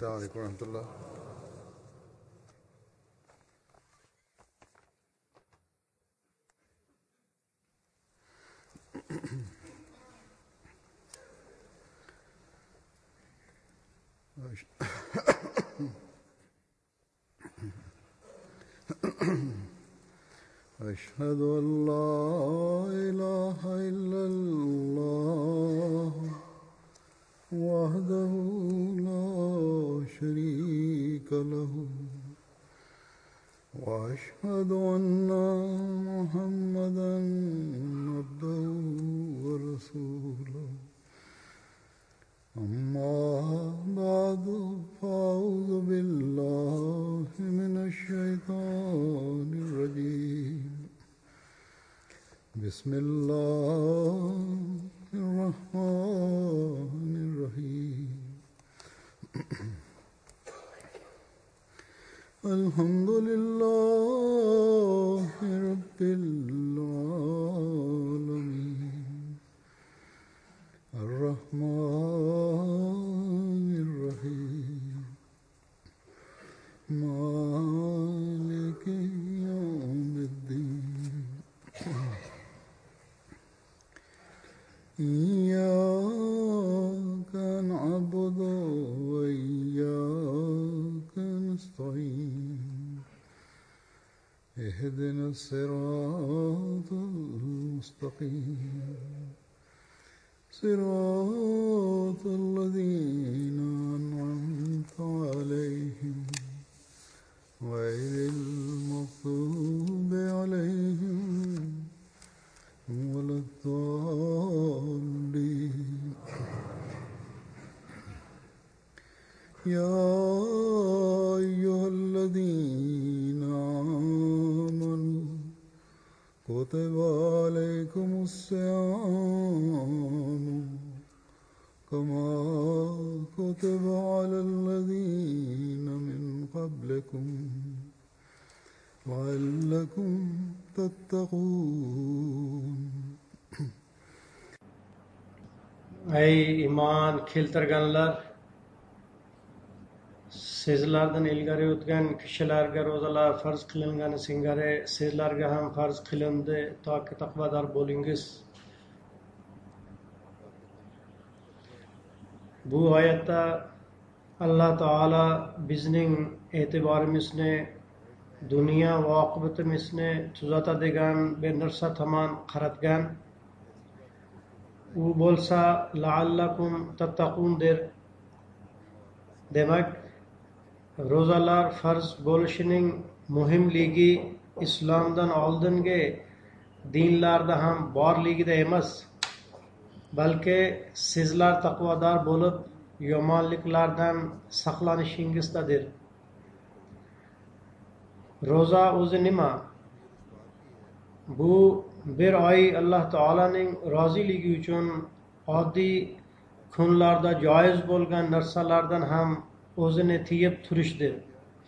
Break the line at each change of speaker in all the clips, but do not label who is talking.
Assalamu alaikum warahmatullah. أشهد أن لا إله إلا الله وحده لا شريك له وأشهد أن محمدا عبده ورسوله أما بعد فأعوذ بالله من الشيطان الرجيم بسم الله الرحمن الرحيم الحمد لله رب العالمين الرحمن الرحيم مالك يوم الدين إياك نعبد وإياك نستعين اهدنا الصراط المستقيم صراط الذين أنعمت عليهم غير المغضوب عليهم ولا الضالين يا أيها الذين آمنوا كتب عليكم الصيام كما كتب على الذين من قبلكم لعلكم تتقون.
Ey iman keltirganlar, sizlardan ilgari o'tgan kishilarga ro'zalar farz qilingani singari sizlarga ham farz qilindi toki taqvodor bo'lingiz. Bu oyatda Alloh taolo bizning e'tiborimizni dunyo va oqibatimizni tuzatadigan bir narsa tomon qaratgan. U bo'lsa la'allakum tattaqundir. Demak, ro'zalar farz bo'lishining muhimligi islomdan oldingi dinlarda ham borligida emas, balki sizlar taqvodor bo'lib yomonliklardan saqlanishingizdadir. Ro'za o'zi nima? Bu bir oy Alloh taolaning roziligi uchun oddiy kunlarda joiz bo'lgan narsalardan ham o'zini tiyib turishdir.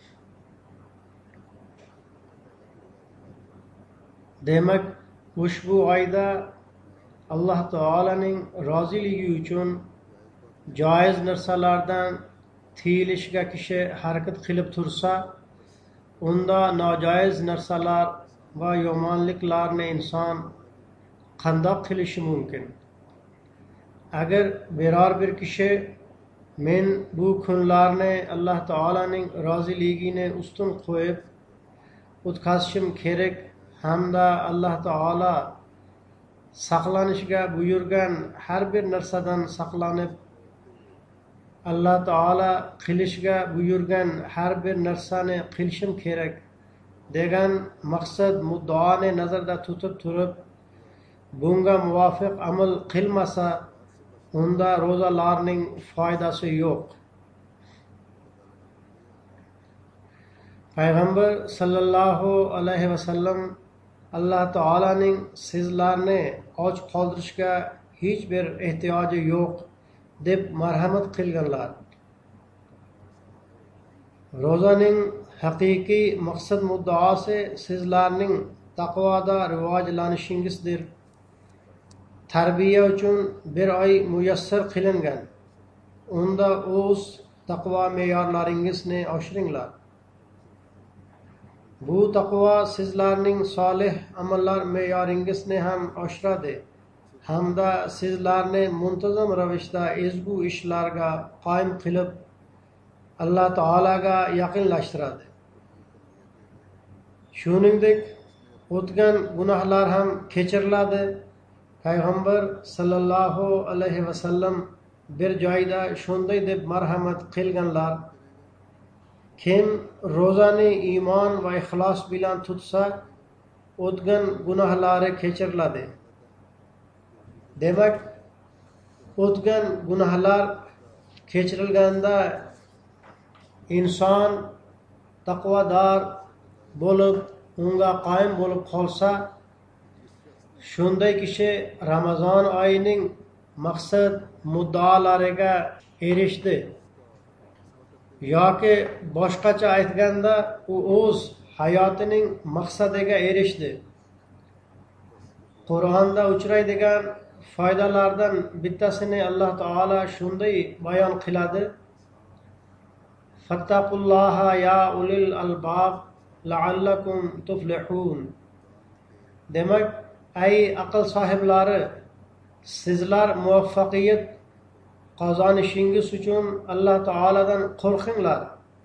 Demak, ushbu oyda Alloh taolaning roziligi uchun joiz narsalardan tiyilishga kishi harakat qilib tursa, unda nojoiz narsalar va yomonliklarni inson qandoq qilishi mumkin? Agar biror bir kishi men bu kunlarni Alloh taolaning roziligini ustun qo'yib o'tkazishim kerak hamda Alloh taolo saqlanishga buyurgan har bir narsadan saqlanib Alloh taolo qilishga buyurgan har bir narsani qilishim kerak degan maqsad muddaoni nazarda tutib turib bunga muvofiq amal qilmasa, unda ro'zalarning foydasi yo'q. Payg'ambar sallallohu alayhi vasallam Alloh taolaning sizlarni och qoldirishga hech bir ehtiyoji yo'q deb marhamat qilganlar. Ro'zaning haqiqiy maqsad muddaosi sizlarning taqvoda rivojlanishingizdir. Tarbiya uchun bir oy muyassar qilingan. Unda o'z taqvo me'yorlaringizni oshiringlar. Bu taqvo sizlarning solih amallar me'yoringizni ham oshiradi hamda sizlarni muntazam ravishda ezgu ishlarga qoyim qilib Alloh taolaga yaqinlashtiradi. Shuningdek, o'tgan gunohlar ham kechiriladi. Payg'ambar sallallohu alayhi vasallam bir joyda shunday deb marhamat qilganlar: kim ro'zani iymon va ixlos bilan tutsa, o'tgan gunohlari kechiriladi. Demak, o'tgan gunohlar kechirilganda inson taqvodor bo'lib, unga qoyim bo'lib qolsa, shunday kishi Ramazon oyining maqsad muddaolariga erishdi. Yoki boshqacha aytganda, u o'z hayotining maqsadiga erishdi. Qur'onda uchraydigan foydalardan bittasini Alloh taolo shunday bayon qiladi: Fattaqulloha ya ulil albab la'allakum tuflihun. Demak, ay aql sohiblari, sizlar muvaffaqiyat qozonishingiz uchun Alloh taoladan qo'rqinglar.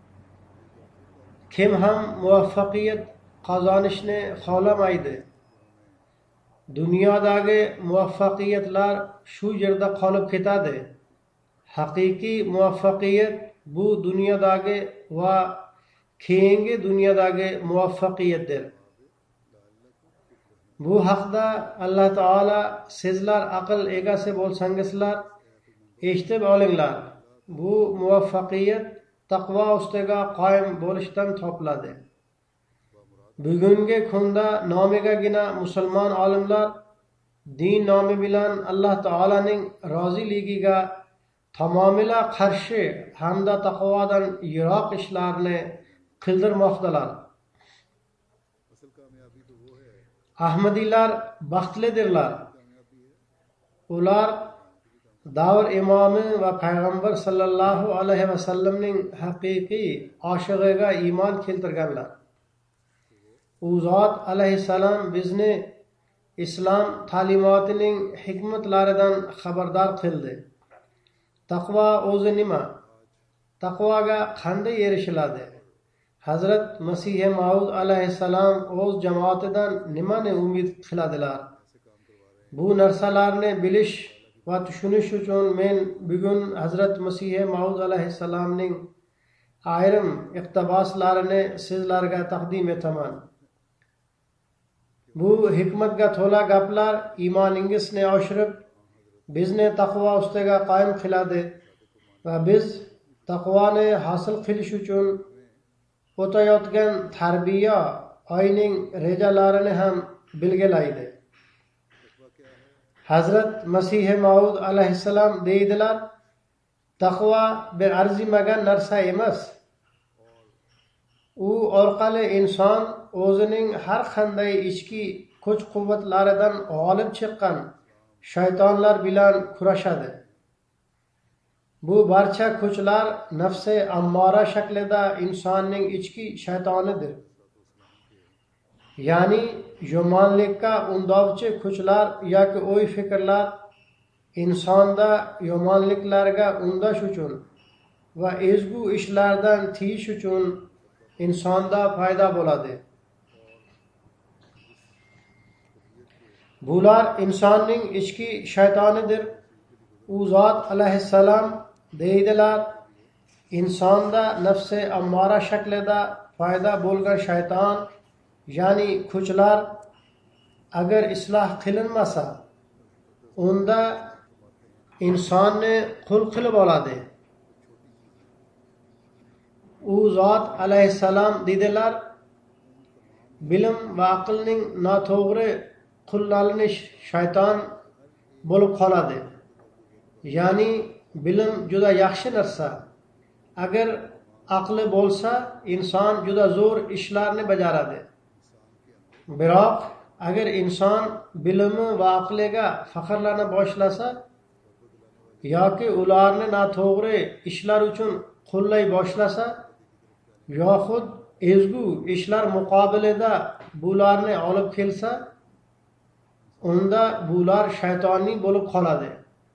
Kim ham muvaffaqiyat qozonishni xohlamaydi? Dunyodagi muvaffaqiyatlar shu yerda qolib ketadi. Haqiqiy muvaffaqiyat bu dunyodagi va keyingi dunyodagi muvaffaqiyatdir. Bu haqda Alloh taolo sizlar aql egasi bo'lsangizlar, eshitib olinglar. Bu muvaffaqiyat taqvo ustiga qoyim bo'lishdan topiladi. Bugungi kunda nomigagina musulmon olimlar din nomi bilan Alloh taolaning roziligiga tamomila qarshi hamda taqvodan yiroq ishlarni qildirmoqdalar. Ahmadiylar baxtlidirlar. Ular davr imomi va payg'ambar sallallohu alayhi vasallamning haqiqiy oshig'iga iymon keltirganlar. U zot alayhissalom bizni islom ta'limotining hikmatlaridan xabardor qildi. Taqvo o'zi nima? Taqvoga qanday erishiladi? Hazrat Masih Maud alayhissalom o'z jamoatidan nimani umid qiladilar? Bu narsalarni bilish va tushunish uchun men bugun Hazrat Masih Maud alayhissalomning ayrim iqtiboslarini sizlarga taqdim etaman. Bu hikmatga to'la gaplar iymoningizni oshirib, bizni taqvo ustiga qoyim qiladi va biz taqvoni hosil qilish uchun o'tayotgan tarbiya oyining rejalarini ham belgilaydi. Hazrat Masih Maud alayhissalom deydilar: taqvo bir arzimagan narsa emas. U orqali inson o'zining har qanday ichki kuch-quvvatlaridan g'olib chiqqan shaytonlar bilan kurashadi. Bu barcha kuchlar nafsi ammora shaklida insonning ichki shaytonidir. Ya'ni yomonlikka undovchi kuchlar yoki o'y-fikrlar insonda yomonliklarga undash uchun va ezgu ishlardan tiyish uchun insonda paydo bo'ladi. Bular insonning ichki shaytonidir. U zot alayhissalom deydilar: insonda nafsi ammora shaklida paydo bo'lgan shayton, ya'ni kuchlar agar isloh qilinmasa, unda insonni qul qilib oladi. U zot alayhissalom dedilar: bilim va aqlning noto'g'ri qo'llanilish shayton bo'lib qoladi. Ya'ni bilim juda yaxshi narsa. Agar aqli bo'lsa, inson juda zo'r ishlarni bajaradi. Biroq agar inson bilimi va aqliga faxrlana boshlasa yoki ularni noto'g'ri ishlar uchun qo'llay boshlasa yoxud ezgu ishlar muqobilida bularni olib kelsa, unda bular shaytonning bo'lib qoladi.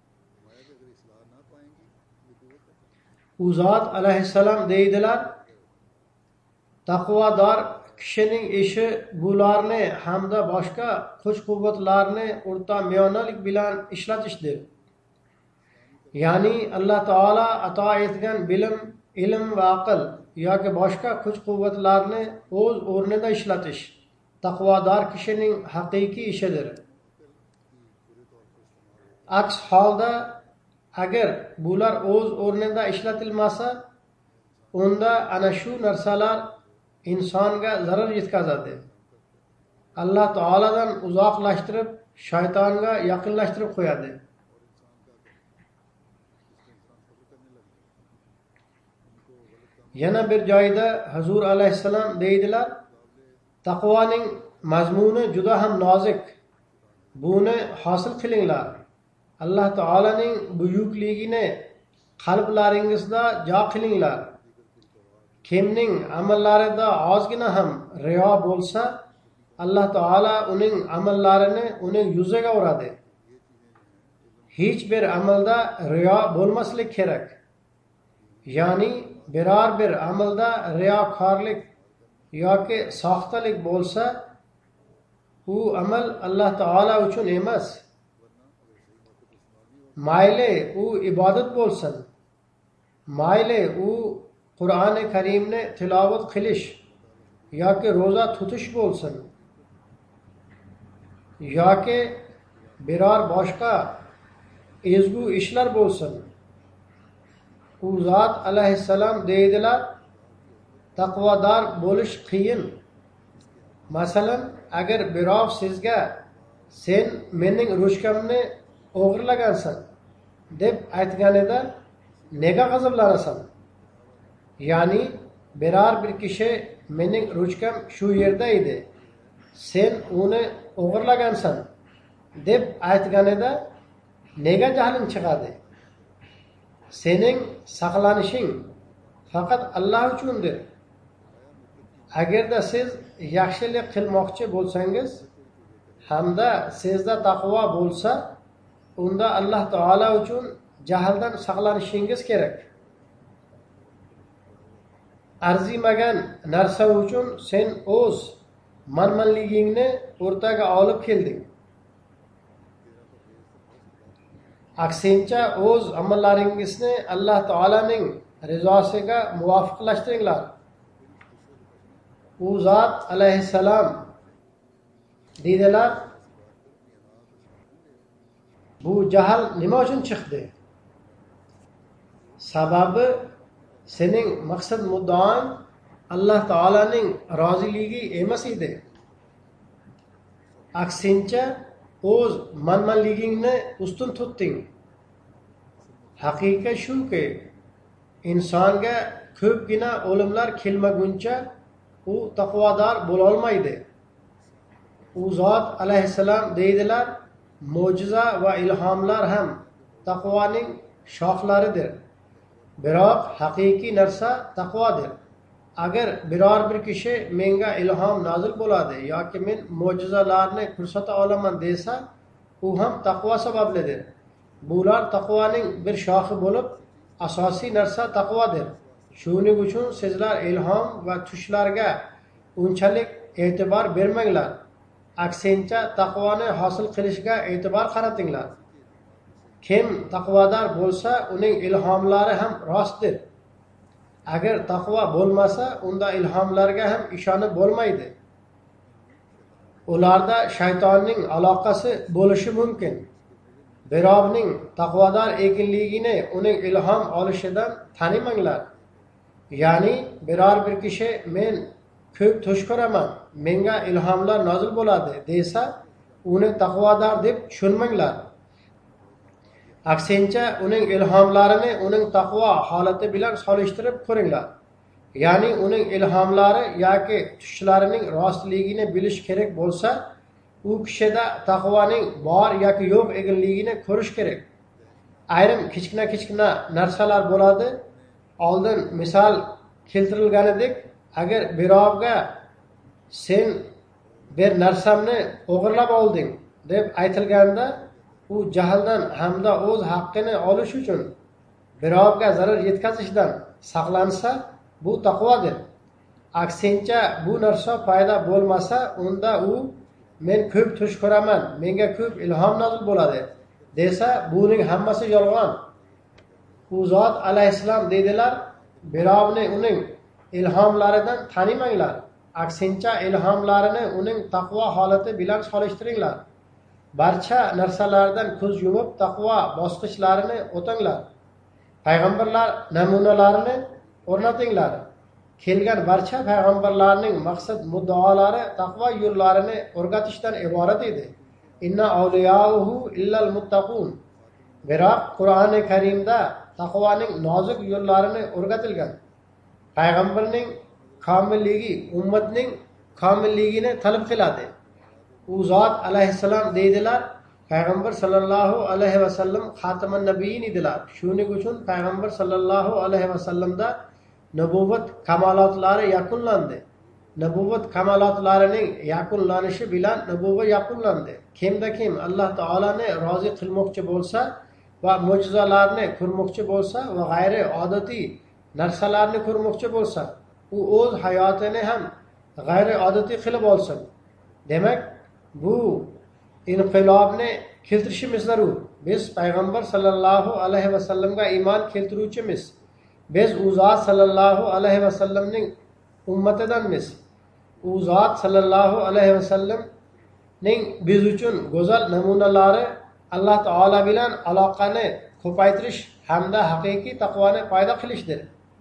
U zot alayhissalom deydilar, taqvodor kishining ishi bularni hamda boshqa kuch-quvvatlarni o'rtamiyonalik bilan ishlatishdir. Ya'ni Alloh taolo ato etgan bilim, ilm va aql yoki boshqa kuch-quvvatlarni o'z o'rnida ishlatish taqvodor kishining haqiqiy ishidir. Aks holda agar bular o'z o'rnida ishlatilmasa, unda ana shu narsalar insonga zarar yetkazadi. Alloh taoladan uzoqlashtirib, shaytonga yaqinlashtirib qo'yadi. Yana bir joyda Hazur alayhissalom deydilar, taqvoning mazmuni juda ham nozik. Buni hosil qilinglar. Alloh taolaning buyukligini qalblaringizda jo qilinglar. Kimning amallarida ozgina ham riyo bo'lsa, Alloh taolo uning amallarini uning yuziga uradi. Hech bir amalda riyo bo'lmasligi kerak. Ya'ni biror bir amalda riyokorlik yoki soxtalik bo'lsa, u amal Alloh taolo uchun emas. Mayli u ibodat bo'lsin, mayli u Qur'oni Karimni tilovat qilish yoki ro'za tutish bo'lsin, yoki biror boshqa ezgu ishlar bo'lsin. U zot alayhissalom deydilar, taqvodor bo'lish qiyin. Masalan, agar birov sizga sen mening ruchkamni o'g'irlagansan deb aytganida nega g'azablanasan? Ya'ni biror bir kishi mening ruchkam shu yerda edi, sen uni o'g'irlagansan deb aytganida nega jahling chiqadi? Sening saqlanishing faqat Alloh uchundir. Agarda siz yaxshilik qilmoqchi bo'lsangiz hamda sizda taqvo bo'lsa, unda Alloh taolo uchun jahldan saqlanishingiz kerak. Arzimagan narsa uchun sen o'z manmanligingni o'rtaga olib kelding. Aksincha o'z amallaringizni Alloh taolaning rizosiga muvofiqlashtiringlar. U zot alayhissalom deydilar, bu jahl nima uchun chiqdi? Sababi sening maqsad muddaoing Alloh taolaning roziligi emas edi. Aksincha o'z manmanligingni ustun tutding. Haqiqat shuki, insonga ko'pgina o'limlar kelmaguncha u taqvodor bo'la olmaydi. U zot alayhissalom deydilar, mo'jiza va ilhomlar ham taqvoning shoxlaridir. Biroq haqiqiy narsa taqvodir. Agar biror bir kishi menga ilhom nozil bo'ladi yoki men mo'jizalarni ko'rsata olaman desa, u ham taqvo sabablidir. Bular taqvoning bir shoxi bo'lib, asosiy narsa taqvodir. Shuning uchun sizlar ilhom va tushlarga unchalik e'tibor bermanglar. Aksincha taqvoni hosil qilishga e'tibor qaratinglar. Kim taqvodor bo'lsa, uning ilhomlari ham rostdir. Agar taqvo bo'lmasa, unda ilhomlarga ham ishonib bo'lmaydi. Ularda shaytonning aloqasi bo'lishi mumkin. Birovning taqvodor ekanligini uning ilhom olishidan tanimanglar. Ya'ni biror bir kishi men ko'p tush ko'raman, menga ilhomlar nozil bo'ladi desa, uni taqvodor deb tushunmanglar. Aksincha uning ilhomlarini uning taqvo holati bilan solishtirib ko'ringlar. Ya'ni uning ilhomlari yoki tushlarining rostligini bilish kerak bo'lsa, u kishida taqvoning bor yoki yo'q ekanligini ko'rish kerak. Ayrim kichkina narsalar bo'ladi, oldin misol keltirilganidek, agar birovga sen bir narsamni o'g'irlab olding deb aytilganda, u jahldan hamda o'z haqqini olish uchun birovga zarar yetkazishdan saqlansa, bu taqvodir. Aksincha bu narsa paydo bo'lmasa, unda u men ko'p tush ko'raman, menga ko'p ilhom nozil bo'ladi desa, buning hammasi yolg'on. U zot alayhissalom deydilar, birovni uning ilhomlaridan tanimanglar. Aksincha ilhomlarini uning taqvo holati bilan solishtiringlar. Barcha narsalardan ko'z yumib taqvo bosqichlarini o'tinglar. Payg'ambarlar namunalarini o'rnatinglar. Kelgan barcha payg'ambarlarning maqsad muddaolari taqvo yo'llarini o'rgatishdan iborat edi. Inna awliyauhu illal muttaqun. Biroq Qur'oni Karimda taqvoning nozik yo'llarini o'rgatilgan. Payg'ambarning komilligi ummatning komilligini talab qiladi. U zot alayhissalom deydilar, payg'ambar sallallohu alayhi vasallam xatimun nabiyin edilar. Shuning uchun payg'ambar sallallohu alayhi vasallamda nubuvat kamolotlari yakunlandi. Nubuvat kamolotlarining yakunlanishi bilan nubuvat yakunlandi. Kimda kim Alloh taolani rozi qilmoqchi bo'lsa va mo'jizalarni ko'rmoqchi bo'lsa va g'ayri odatiy narsalarni ko'rmoqchi bo'lsa, u o'z hayotini ham g'ayri odatiy qilib olsin. Demak, bu inqilobni keltirishimiz zarur. Biz payg'ambar sallallohu alayhi vasallamga iymon keltiruvchimiz. Biz u zot sallallohu alayhi vasallamning ummatidanmiz. U zot sallallohu alayhi vasallamning biz uchun go'zal namunalari Alloh taolo bilan aloqani ko'paytirish hamda haqiqiy taqvoni paydo qilishdir.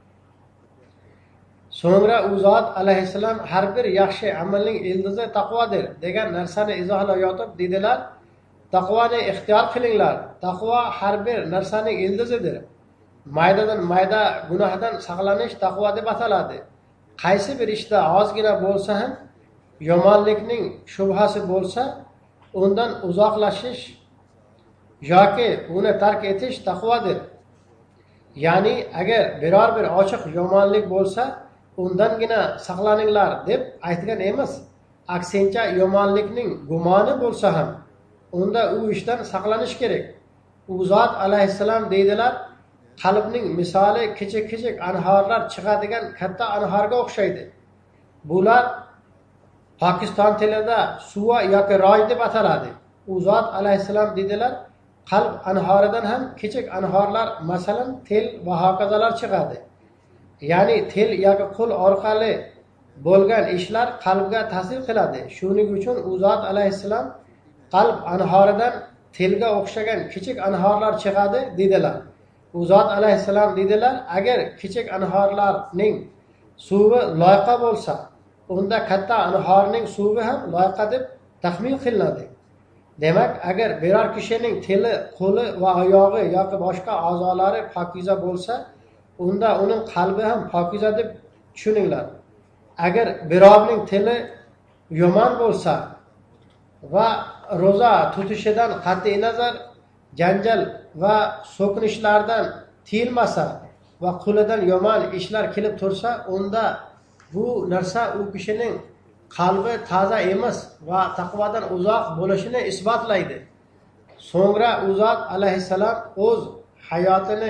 So'ngra u zot alayhissalom har bir yaxshi amalning ildizi taqvodir degan narsani izohlayotib dedilar, taqvoni ixtiyor qilinglar. Taqvo har bir narsaning ildizidir. Maydadan mayda gunohdan saqlanish taqvo deb ataladi. Qaysi bir ishda ozgina bo'lsa ham yomonlikning shubhasi bo'lsa, undan uzoqlashish yoki uni tark etish taqvodir. Ya'ni agar biror bir ochiq yomonlik bo'lsa, undangina saqlaninglar deb aytgan emas. Aksincha yomonlikning gumoni bo'lsa ham unda u ishdan saqlanish kerak. U zot alayhissalom deydilar, qalbning misoli kichik anhorlar chiqadigan katta anhorga o'xshaydi. Bular Pokiston tilida suva yoki roy deb ataladi. U zot alayhissalom deydilar, qalb anhoridan ham kichik anhorlar, masalan, til va hokazolar chiqadi. Ya'ni til yoki qo'l orqali bo'lgan ishlar qalbga ta'sir qiladi. Shuning uchun u zot alayhissalom qalb anhoridan tilga o'xshagan kichik anhorlar chiqadi dedilar. U zot alayhissalom dedilar, agar kichik anhorlarning suvi loyqa bo'lsa, unda katta anhorning suvi ham loyqa deb taxmin qilinadi. Demak, agar biror kishining tili, qo'li va oyog'i yoki boshqa a'zolari pokiza bo'lsa, unda uning qalbi ham pokiza deb tushuninglar. Agar birovning tili yomon bo'lsa va ro'za tutishidan qat'iy nazar janjal va so'kinishlardan tiyilmasa va qo'lidan yomon ishlar kelib tursa, unda bu narsa u kishining qalbi toza emas va taqvodan uzoq bo'lishini isbotlaydi. So'ngra u zot alayhissalom o'z hayotini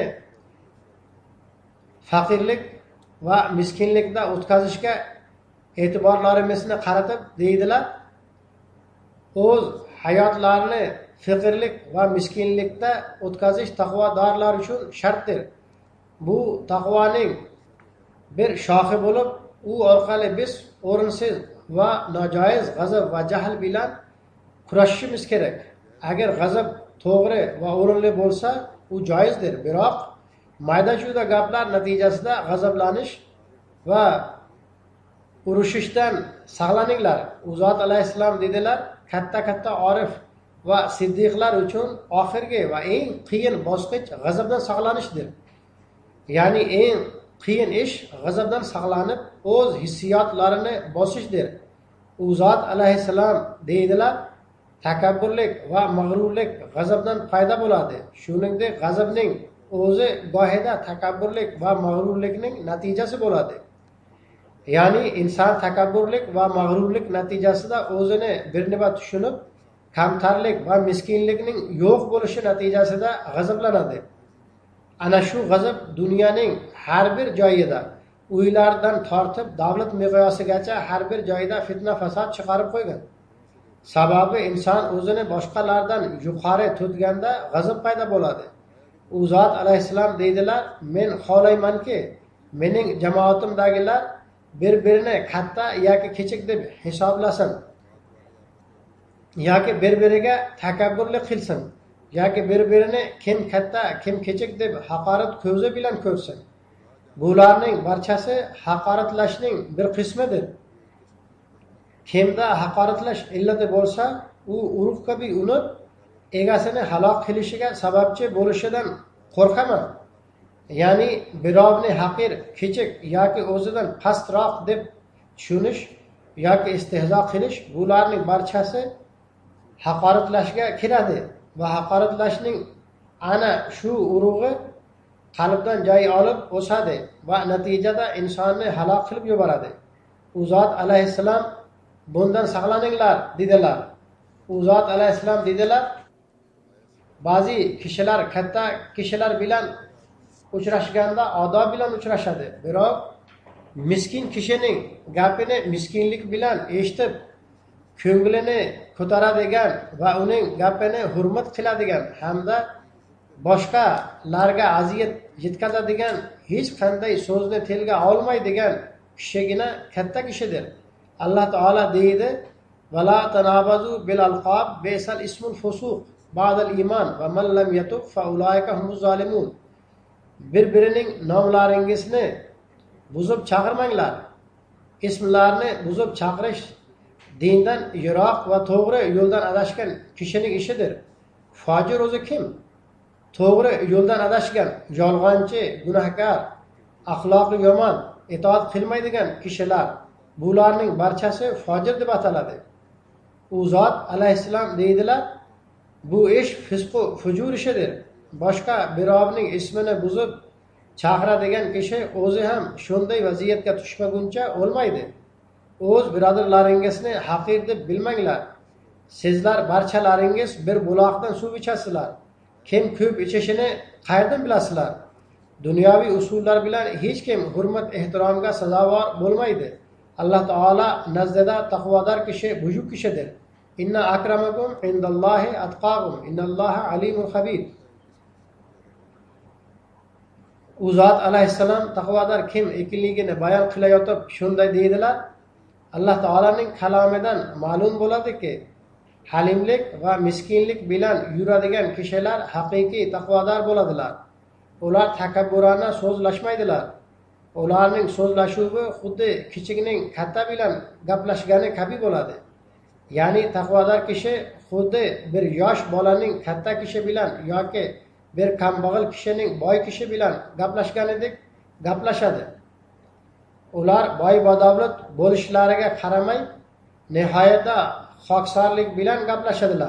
faqirlik va miskinlikda o'tkazishga e'tiborlarimizni qaratib deydilar, o'z hayotlarini faqirlik va miskinlikda o'tkazish taqvodorlar uchun shartdir. Bu taqvoning bir shoxi bo'lib, u orqali biz o'rinsiz va nojoiz g'azab va jahl bilan kurashishimiz kerak. Agar g'azab to'g'ri va o'rinli bo'lsa, u joizdir. Biroq mayda-chuyda gaplar natijasida g'azablanish va urushishdan saqlaninglar. U zot alayhissalom dedilar, katta orif va siddiqlar uchun oxirgi va eng qiyin bosqich g'azabdan saqlanishdir. Ya'ni eng qiyin ish g'azabdan saqlanib o'z hissiyotlarini bosishdir. U zot alayhissalom deydilar, takabburlik va mag'rurlik g'azabdan paydo bo'ladi. Shuningdek, g'azabning o'zi gohida takabburlik va mag'rurlikning natijasi bo'ladi. Ya'ni inson takabburlik va mag'rurlik natijasida o'zini bir nima tushunib, kamtarlik va miskinlikning yo'q bo'lishi natijasida g'azablanadi. Ana shu g'azab dunyoning har bir joyida, uylardan tortib davlat miqyosigacha har bir joyda fitna fasod chiqarib qo'ygan. Sababi inson o'zini boshqalardan yuqori tutganda g'azab paydo bo'ladi. U zot alayhissalom deydilar, men xohlaymanki, mening jamoatimdagilar bir-birini katta yoki kichik deb hisoblasin, yoki bir-biriga takabburlik qilsin, yoki bir-birini kim katta, kim kichik deb haqorat ko'zi bilan ko'rsin. Bularning barchasi haqoratlashning bir qismidir. Kimda haqoratlash illati bo'lsa, u urug' kabi unib, egasini halok qilishiga sababchi bo'lishidan qo'rqaman. Ya'ni birovni haqir, kichik yoki o'zidan pastroq deb tushunish yoki istehzo qilish, bularning barchasi haqoratlashga kiradi va haqoratlashning ana shu urug'i qalbdan joy olib o'sadi va natijada insonni halok qilib yuboradi. U zot alayhissalom bundan saqlaninglar dedilar. U zot alayhissalom dedilar, ba'zi kishilar katta kishilar bilan uchrashganda odob bilan uchrashadi. Biroq miskin kishining gapini miskinlik bilan eshitib, ko'nglini ko'taradigan va uning gapini hurmat qiladigan hamda boshqalarga aziyat yetkazadigan hech qanday so'zni tilga olmaydigan kishigina katta kishidir. Alloh taolo deydi: "Vala tanabazu bil alqab bi'sal ismul fusuq ba'dal iman va man lam yatub fa ulaika humuz zalimun." Bir-birining nomlaringizni buzib chaqirmanglar. Ismlarni buzib chaqirish dindan yiroq va to'g'ri yo'ldan adashgan kishining ishidir. Fojir o'zi kim? To'g'ri yo'ldan adashgan, yolg'onchi, gunohkor, axloqi yomon, itoat qilmaydigan kishilar, bularning barchasi fojir deb ataladi. U zot alayhissalom deydilar, bu ish fisqu fujur ishidir. Boshqa birovning ismini buzib chaqiradigan kishi o'zi ham shunday vaziyatga tushmaguncha o'lmaydi. O'z birodarlaringizni haqir deb bilmanglar. Sizlar barchalaringiz bir buloqdan suv ichasizlar. Kim ko'p ichishini qayerdan bilasizlar? Dunyoviy usullar bilan hech kim hurmat ehtiromga sazovor bo'lmaydi. Alloh taolo nazdida taqvodor kishi buyuk kishidir. Inna akramakum indallohi atqakum innalloha alimul xabir. U zot alayhissalom taqvodor kim ekanligini bayon qilayotib shunday deydilar. Alloh taolaning kalomidan ma'lum bo'ladiki, halimlik va miskinlik bilan yuradigan kishilar haqiqiy taqvodor bo'ladilar. Ular takabburona so'zlashmaydilar. Ularning so'zlashuvi xuddi kichikning katta bilan gaplashgani kabi bo'ladi. Ya'ni taqvodor kishi xuddi bir yosh bolaning katta kishi bilan yoki bir kambag'al kishining boy kishi bilan gaplashganidek gaplashadi. Ular boy badavlat bo'lishlariga qaramay, nihoyatda xoksorlik bilan gaplashadilar.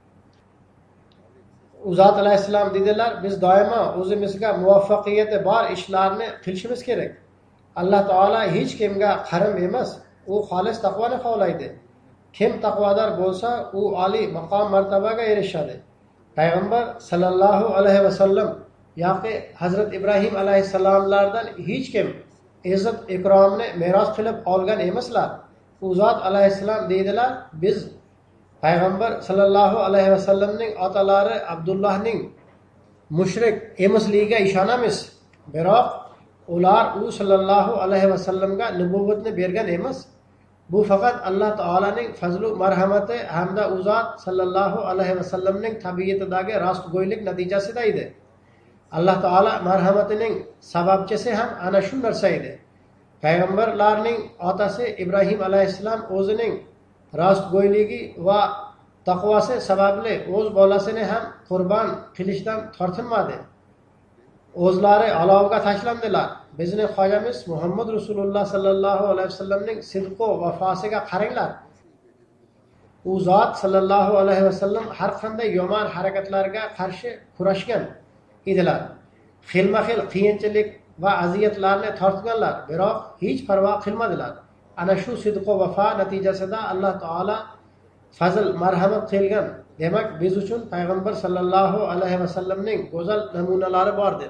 U zot alayhissalom dedilar, biz doimo o'zimizga muvaffaqiyati bor ishlarni qilishimiz kerak. Alloh taolo hech kimga qarim emas, u xolis taqvoni xohlaydi. Kim taqvodor bo'lsa, u oliy maqom martabaga erishadi. Payg'ambar sallallohu alayhi vasallam yoki Hazrat Ibrohim alayhissalomlardan hech kim izzat ikromni meros qilib olgan emaslar. U zot alayhissalom deydilar, biz Payg'ambar sallallohu alayhi vasallamning otalari Abdullohning mushrik emasligiga ishonamiz. Biroq ular u sallallohu alayhi vasallamga nubuvatni bergan emas. Bu faqat Alloh taolaning fazlu marhamati hamda u zot sallallohu alayhi vasallamning tabiatidagi rostgo'ylik natijasida edi. Alloh taolo marhamatining sababchisi ham ana shu narsa edi. Payg'ambarlarning otasi Ibrohim alayhissalom o'zining rostgo'yligi va taqvosi sababli o'z bolasini ham qurbon qilishdan tortinmadi. O'zlari olovga tashlandilar. Bizning hojamiz Muhammad Rasululloh sallallohu alayhi vasallamning sidq va vafosiga qaranglar. U zot sallallohu alayhi vasallam har qanday yomon harakatlarga qarshi kurashgan edilar. xilma xil qiyinchilik va aziyatlarni tortganlar, biroq hech parvo qilmadilar. Ana shu sidq va vafo natijasida Alloh taolo fazl marhamat qilgan. Demak, biz uchun payg'ambar sallallohu alayhi vasallamning go'zal namunalari bordir.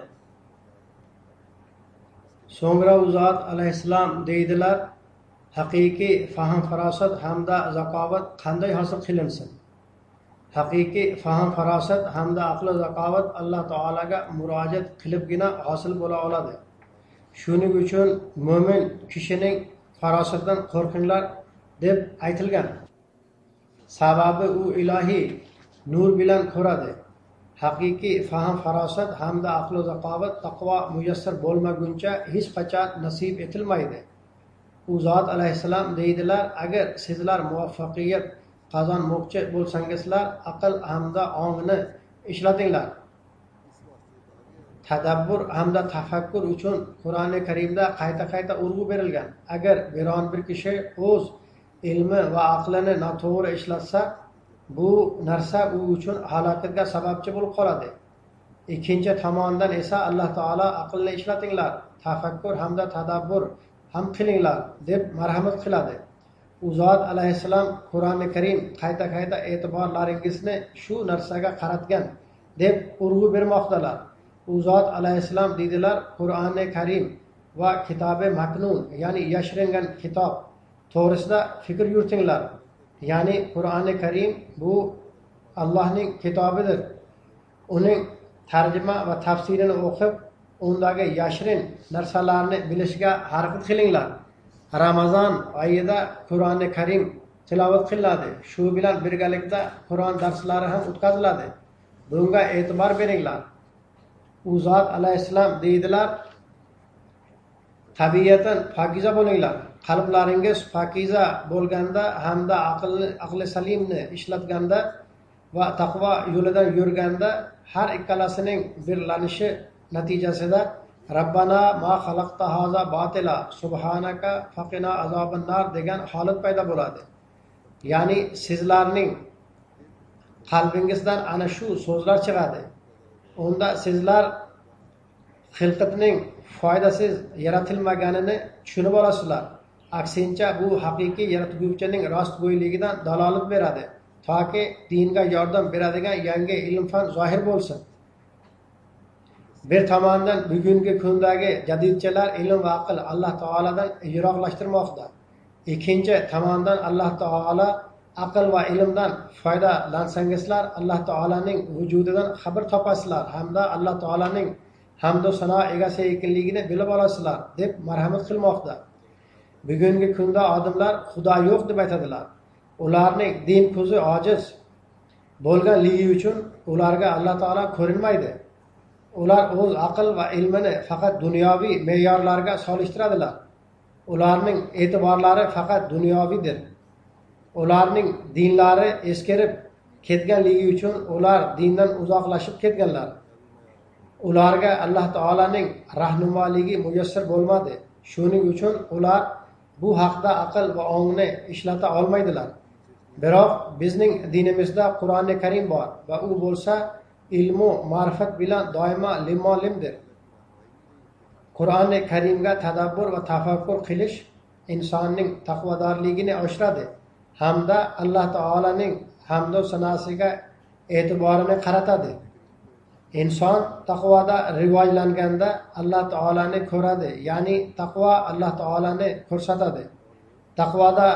So'ngra u zot alayhissalom deydilar, haqiqiy fahm farosat hamda zakovat qanday hosil qilinsin? Haqiqiy fahm farosat hamda aql zakovat Alloh taolaga murojaat qilibgina hosil bo'la oladi. Shuning uchun mo'min kishining farosatdan qo'rqinglar deb aytilgan. Sababi u ilohiy nur bilan ko'radi. Haqiqiy fahm farosat hamda aql zakovat taqvo muyassar bo'lmaguncha hech qachon nasib etilmaydi. U zot alayhissalom deydilar, agar sizlar muvaffaqiyat qozonmoqchi bo'lsangizlar, aql hamda ongni ishlatinglar. Tadabbur hamda tafakkur uchun Qur'oni Karimda qayta urg'u berilgan. Agar biron bir kishi o'z ilmi va aqlini noto'g'ri ishlatsa, bu narsa u uchun halokatga sababchi bo'lib qoladi. Ikkinchi tomondan esa Alloh taolo aqlni ishlatinglar, tafakkur hamda tadabbur ham qilinglar deb marhamat qiladi. U zot alayhissalom Qur'oni Karim qayta e'tiborlaringizni shu narsaga qaratgan deb urg'u bermoqdalar. U zot alayhissalom deydilar, Qur'oni Karim va kitobi maknun, ya'ni yashiringan kitob to'g'risida fikr yuritinglar. Ya'ni Qur'oni Karim bu Allohning kitobidir. Uning tarjima va tafsirini o'qib, undagi yashirin narsalarni bilishga harakat qilinglar. Ramazon oyida Qur'oni Karim tilovat qilinadi. Shu bilan birgalikda Qur'on darslari ham o'tkaziladi. Bunga e'tibor beringlar. U zot alayhissalom deydilar, tabiatan pokiza bo'linglar. Qalblaringiz pokiza bo'lganda hamda aqli salimni ishlatganda va taqvo yo'lidan yurganda har ikkalasining birlanishi natijasida Rabbana ma xalaqta haza batila subhanaka faqina azoban nar degan holat paydo bo'ladi. Ya'ni sizlarning qalbingizdan ana shu so'zlar chiqadi. Unda sizlar xilqatning foydasiz yaratilmaganini tushunib olasizlar. Aksincha bu haqiqiy yaratuvchining rostgo'yligidan dalolat beradi, toki dinga yordam beradigan yangi ilm-fan zohir bo'lsin. Bir tomondan bugungi kundagi jadidchalar ilm va aql Alloh taoladan yiroqlashtirmoqda. Ikkinchi tomondan Alloh taolo aql va ilmdan foydalansangizlar, Alloh taolaning vujudidan xabar topasizlar hamda Alloh taolaning hamd va sano egasi ekanligini bilib olasizlar deb marhamat qilmoqda. Bugungi kunda odamlar Xudo yo'q deb aytadilar. Ularning din ko'zi ojiz bo'lganligi uchun ularga Alloh taolo ko'rinmaydi. Ular o'z aql va ilmini faqat dunyoviy me'yorlarga solishtiradilar. Ularning e'tiborlari faqat dunyovidir. Ularning dinlari eskirib ketganligi uchun ular dindan uzoqlashib ketganlar. Ularga Alloh taolaning rahnumoyligi muyassar bo'lmadi. Shuning uchun ular bu haqda aql va ongni ishlata olmaydilar. Biroq bizning dinimizda Qur'oni Karim bor va u bo'lsa ilmu ma'rifat bilan doimo limmo-limdir. Qur'oni Karimga tadabbur va tafakkur qilish insonning taqvodorligini oshiradi hamda Alloh taolaning hamd va sanosiga e'tiborini qaratadi. Inson taqvoda rivojlanganda Alloh taolani ko'radi, ya'ni taqvo Alloh taolani ko'rsatadi. Taqvoda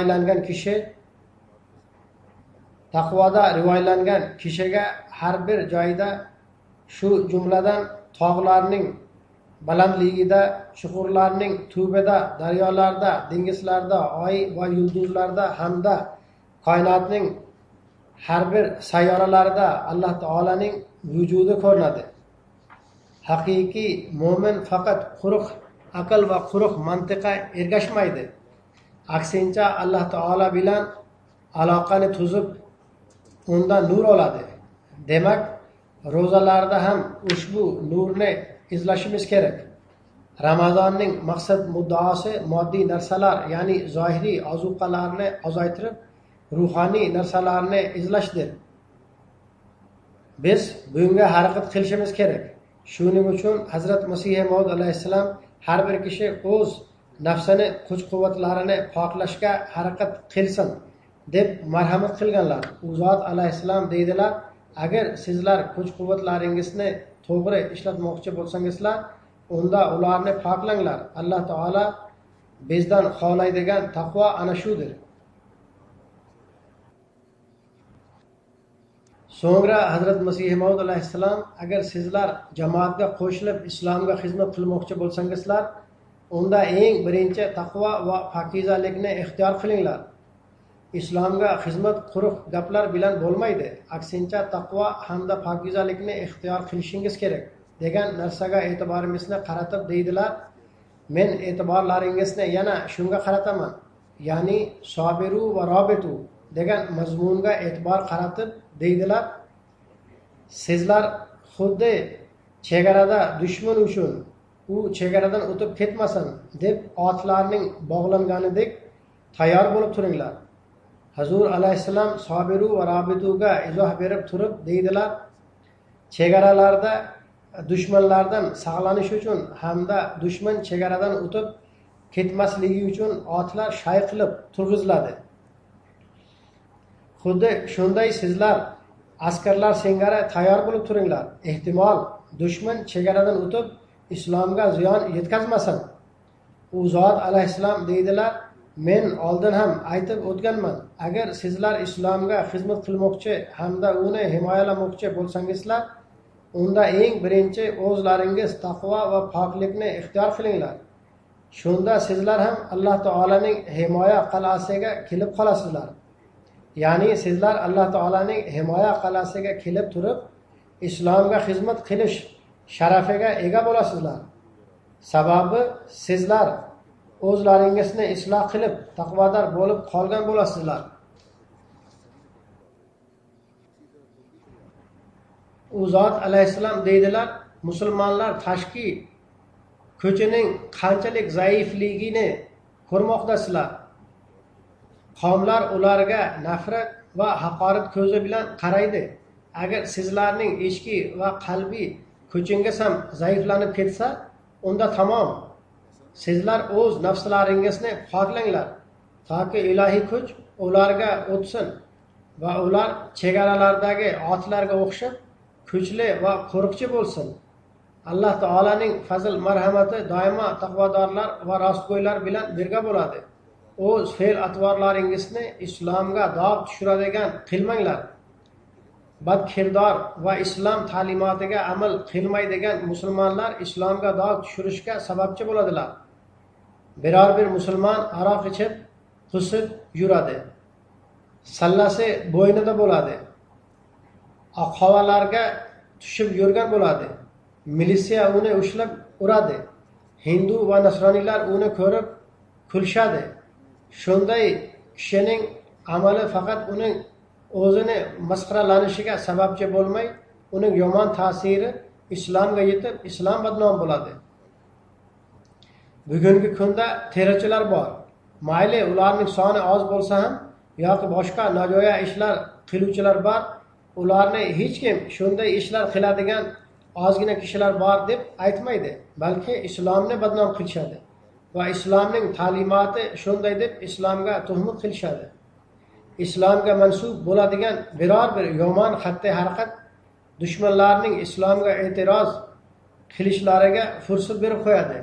rivojlangan kishiga har bir joyda, shu jumladan tog'larning balandligida, chuqurlarning tubida, daryolarda, dengizlarda, oy va yulduzlarda hamda koinotning har bir sayyoralarida Alloh taolaning vujudi ko'rinadi. Haqiqiy mo'min faqat quruq aql va quruq mantiqqa ergashmaydi. Aksincha Alloh taolo bilan aloqani tuzib, undan nur oladi. Demak, ro'zalarda ham ushbu nurni izlashimiz kerak. Ramazonning maqsad muddaosi moddiy narsalar, ya'ni zohiriy ozuqalarni ozaytirib, ruhoniy narsalarni izlashdir. Biz bunga harakat qilishimiz kerak. Shuning uchun Hazrat Masih Maud alayhissalom har bir kishi o'z nafsini, kuch-quvvatlarini poklashga harakat qilsin deb marhamat qilganlar. U zot alayhissalom deydilar, agar sizlar kuch-quvvatlaringizni to'g'ri ishlatmoqchi bo'lsangizlar, unda ularni poklanglar. Alloh taolo bizdan xohlaydigan taqvo ana shudir. So'ngra Hazrat Masih Maud alayhissalom, agar sizlar jamoatga qo'shilib islomga xizmat qilmoqchi bo'lsangizlar, unda eng birinchi taqvo va pokizalikni ixtiyor qilinglar. Islomga xizmat quruq gaplar bilan bo'lmaydi. Aksincha taqvo hamda pokizalikni ixtiyor qilishingiz kerak degan narsaga e'tiborimizni qaratib deydilar. Men e'tiborlaringizni yana shunga qarataman. Ya'ni sobiru va robitu degan mazmunga e'tibor qaratib deydilar. Sizlar xuddi chegarada dushman uchun u chegaradan o'tib ketmasin deb otlarning bog'langanidek tayyor bo'lib turinglar. Hazur alayhissalom sobiru va robituga izoh berib turib deydilar, chegaralarda dushmanlardan saqlanish uchun hamda dushman chegaradan o'tib ketmasligi uchun otlar shay qilib turg'iziladi. Xuddi shunday sizlar askarlar singari tayyor bo'lib turinglar. Ehtimol dushman chegaradan o'tib islomga ziyon yetkazmasin. U zot alayhissalom deydilar, men oldin ham aytib o'tganman, agar sizlar islomga xizmat qilmoqchi hamda uni himoyalamoqchi bo'lsangizlar, unda eng birinchi o'zlaringiz taqvo va poklikni ixtiyor qilinglar. Shunda sizlar ham Alloh taolaning himoya qal'asiga kelib qolasizlar. Ya'ni sizlar Alloh taolaning himoya qal'asiga kelib turib, islomga xizmat qilish sharafiga ega bo'lasizlar. Sababi sizlar o'zlaringizni isloh qilib, taqvodor bo'lib qolgan bo'lasizlar. U zot alayhissalom deydilar, musulmonlar tashqi ko'chining qanchalik zaifligini ko'rmoqdasizlar. Qavmlar ularga nafrat va haqorat ko'zi bilan qaraydi. Agar sizlarning ichki va qalbiy kuchingiz ham zaiflanib ketsa, unda tamom. Sizlar o'z nafslaringizni poklanglar, toki ilohiy kuch ularga o'tsin va ular chegaralardagi otlarga o'xshab kuchli va qo'riqchi bo'lsin. Alloh taolaning fazl marhamati doimo taqvodorlar va rostgo'ylar bilan birga bo'ladi. O'z fe'l atvorlaringizni islomga dog' tushiradigan qilmanglar. Badkirdor va islom ta'limotiga amal qilmaydigan musulmonlar islomga dog' tushirishga sababchi bo'ladilar. Biror bir musulmon aroq ichib, qusib yuradi. Sallasi bo'ynida bo'ladi. Oqhavalarga tushib yurgan bo'ladi. Militsiya uni ushlab uradi. Hindu va nasroniylar uni ko'rib kulishadi. Shunday kishining amali faqat uning o'zini masxaralanishiga sababchi bo'lmay, uning yomon ta'siri islomga yetib, islom badnom bo'ladi. Bugungi kunda terrorchilar bor. Mayli ularning soni oz bo'lsa ham yoki boshqa nojo'ya ishlar qiluvchilar bor. Ularni hech kim shunday ishlar qiladigan ozgina kishilar bor deb aytmaydi, balki islomni badnom qilishadi va islomning ta'limoti shunday deb islomga tuhmat qilishadi. Islomga mansub bo'ladigan biror bir yomon xatti-harakat dushmanlarning islomga e'tiroz qilishlariga fursat berib qo'yadi.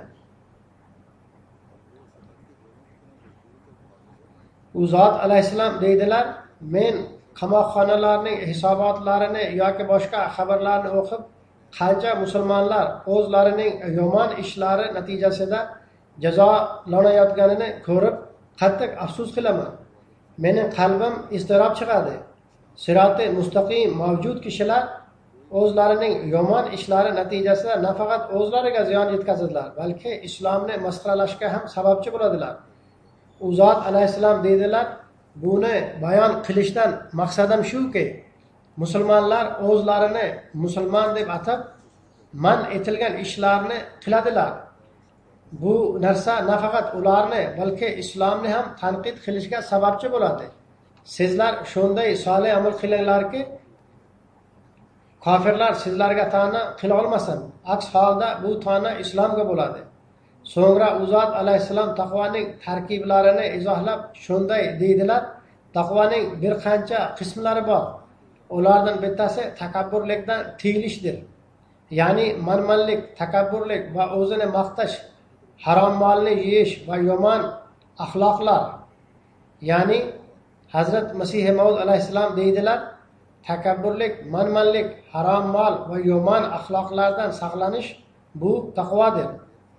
U zot alayhissalom deydilar, men qamoqxonalarning hisobotlarini yoki boshqa xabarlarni o'qib, qancha musulmonlar o'zlarining yomon ishlari natijasida jazolanayotganini ko'rib, qattiq afsus qilaman. Mening qalbim iztirob chiqadi. Siroti mustaqim mavjud kishilar o'zlarining yomon ishlari natijasida nafaqat o'zlariga ziyon yetkazadilar, balki islomni masxaralashga ham sababchi bo'ladilar. U zot alayhissalom deydilar, buni bayon qilishdan maqsadim shuki, musulmonlar o'zlarini musulmon deb atab man etilgan ishlarni qiladilar. Bu narsa nafaqat ularni, balki islomni ham tanqid qilishga sababchi bo'ladi. Sizlar shunday solih amal qilinglarki, kofirlar sizlarga ta'na qila olmasin. Aks holda bu ta'na islomga bo'ladi. So'ngra u zot alayhissalom taqvoning tarkiblarini izohlab shunday deydilar: taqvoning bir qancha qismlari bor. Ulardan bittasi takabburlikdan tiyilishdir. Ya'ni manmanlik, takabburlik va o'zini maqtash, harom molni yeyish va yomon axloqlar. Ya'ni Hazrat Masih Maud alayhissalom deydilar: takabburlik, manmanlik, harom mol va yomon axloqlardan saqlanish bu taqvodir.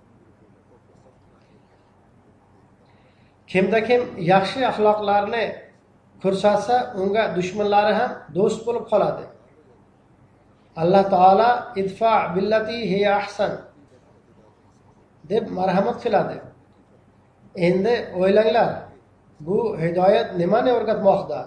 Kimda kim yaxshi axloqlarni ko'rsatsa, unga dushmanlari ham do'st bo'lib qoladi. Alloh taolo idfa billati hiya ahsan deb marhamat qiladi. Endi o'ylanglar, bu hidoyat nimani o'rgatmoqda?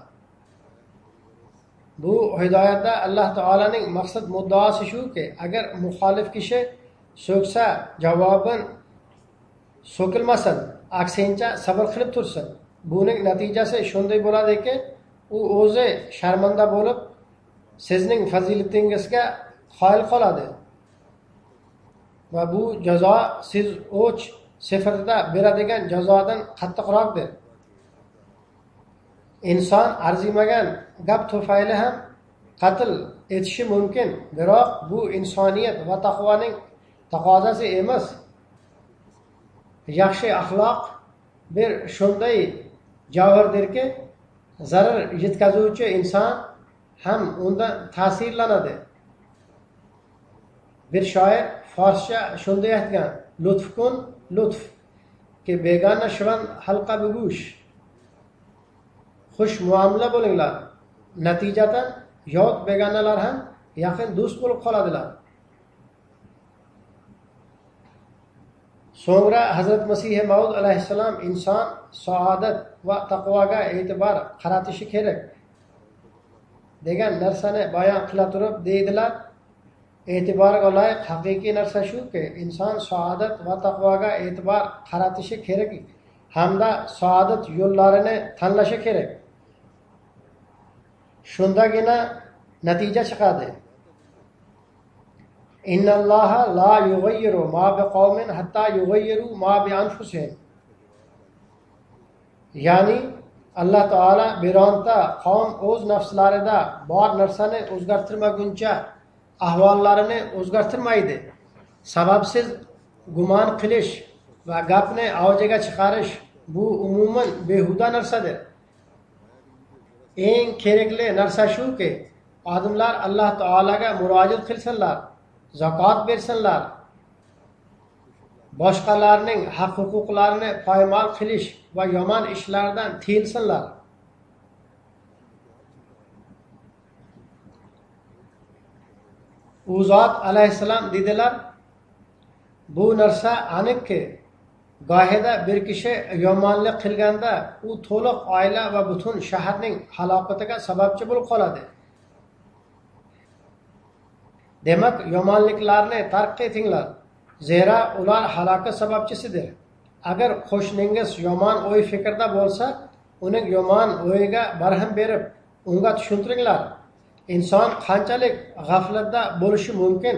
Bu hidoyatda Alloh taolaning maqsad muddaosi shuki, agar muxolif kishi so'ksa javobin so'kilmasin, aksincha sabr qilib tursin. Buning natijasi shunday bo'ladiki, u o'zi sharmanda bo'lib, sizning fazilatingizga qoyil qoladi. Va bu jazo siz o'ch sifatida beradigan jazodan qattiqroqdir. Inson arzimagan gap tufayli ham qatl etishi mumkin, biroq bu insoniyat va taqvoning taqozosi emas. Yaxshi axloq bir shunday javhardirki, zarar yetkazuvchi inson ham undan ta'sirlanadi. Bir shoir forscha shunday aytgan: lutf kun lutf ki begona shvan halqa bugush. Xush muomala bo'linglar. Natijatan yot begonalar ham yaqin do'st bo'lib qoladilar. So'ngra Hazrat Masih Maud alayhissalom inson saodat va taqvoga e'tibor qaratishi kerak degan narsani bayon qila turib deydilar: e'tiborga loyiq haqiqiy narsa shuki, inson saodat va taqvoga e'tibor qaratishi kerak hamda saodat yo'llarini tanlashi kerak. Shundagina natija chiqadi. Innalloha la yughayyiru ma biqawmin hatta yughayyiru ma bi anfusihim. Ya'ni Alloh taolo bironta qavm o'z nafslarida bor narsani o'zgartirmaguncha ahvollarini o'zgartirmaydi. Sababsiz gumon qilish va gapni avjiga chiqarish bu umuman behuda narsadir. Eng kerakli narsa shuki, odamlar Alloh taolaga murojaat qilsinlar, zakot bersinlar, boshqalarning haq-huquqlarini poymol qilish va yomon ishlardan tiyilsinlar. U zot alayhissalom dedilar: bu narsa aniqki, gohida bir kishi yomonlik qilganda u to'liq oila va butun shaharning halokatiga sababchi bo'lib qoladi. Demak, yomonliklarni tark etinglar, zero ular halokat sababchisidir. Agar qo'shningiz yomon o'y fikrda bo'lsa, uning yomon o'yiga barham berib, unga tushuntiringlar. Inson qanchalik g'aflatda bo'lishi mumkin?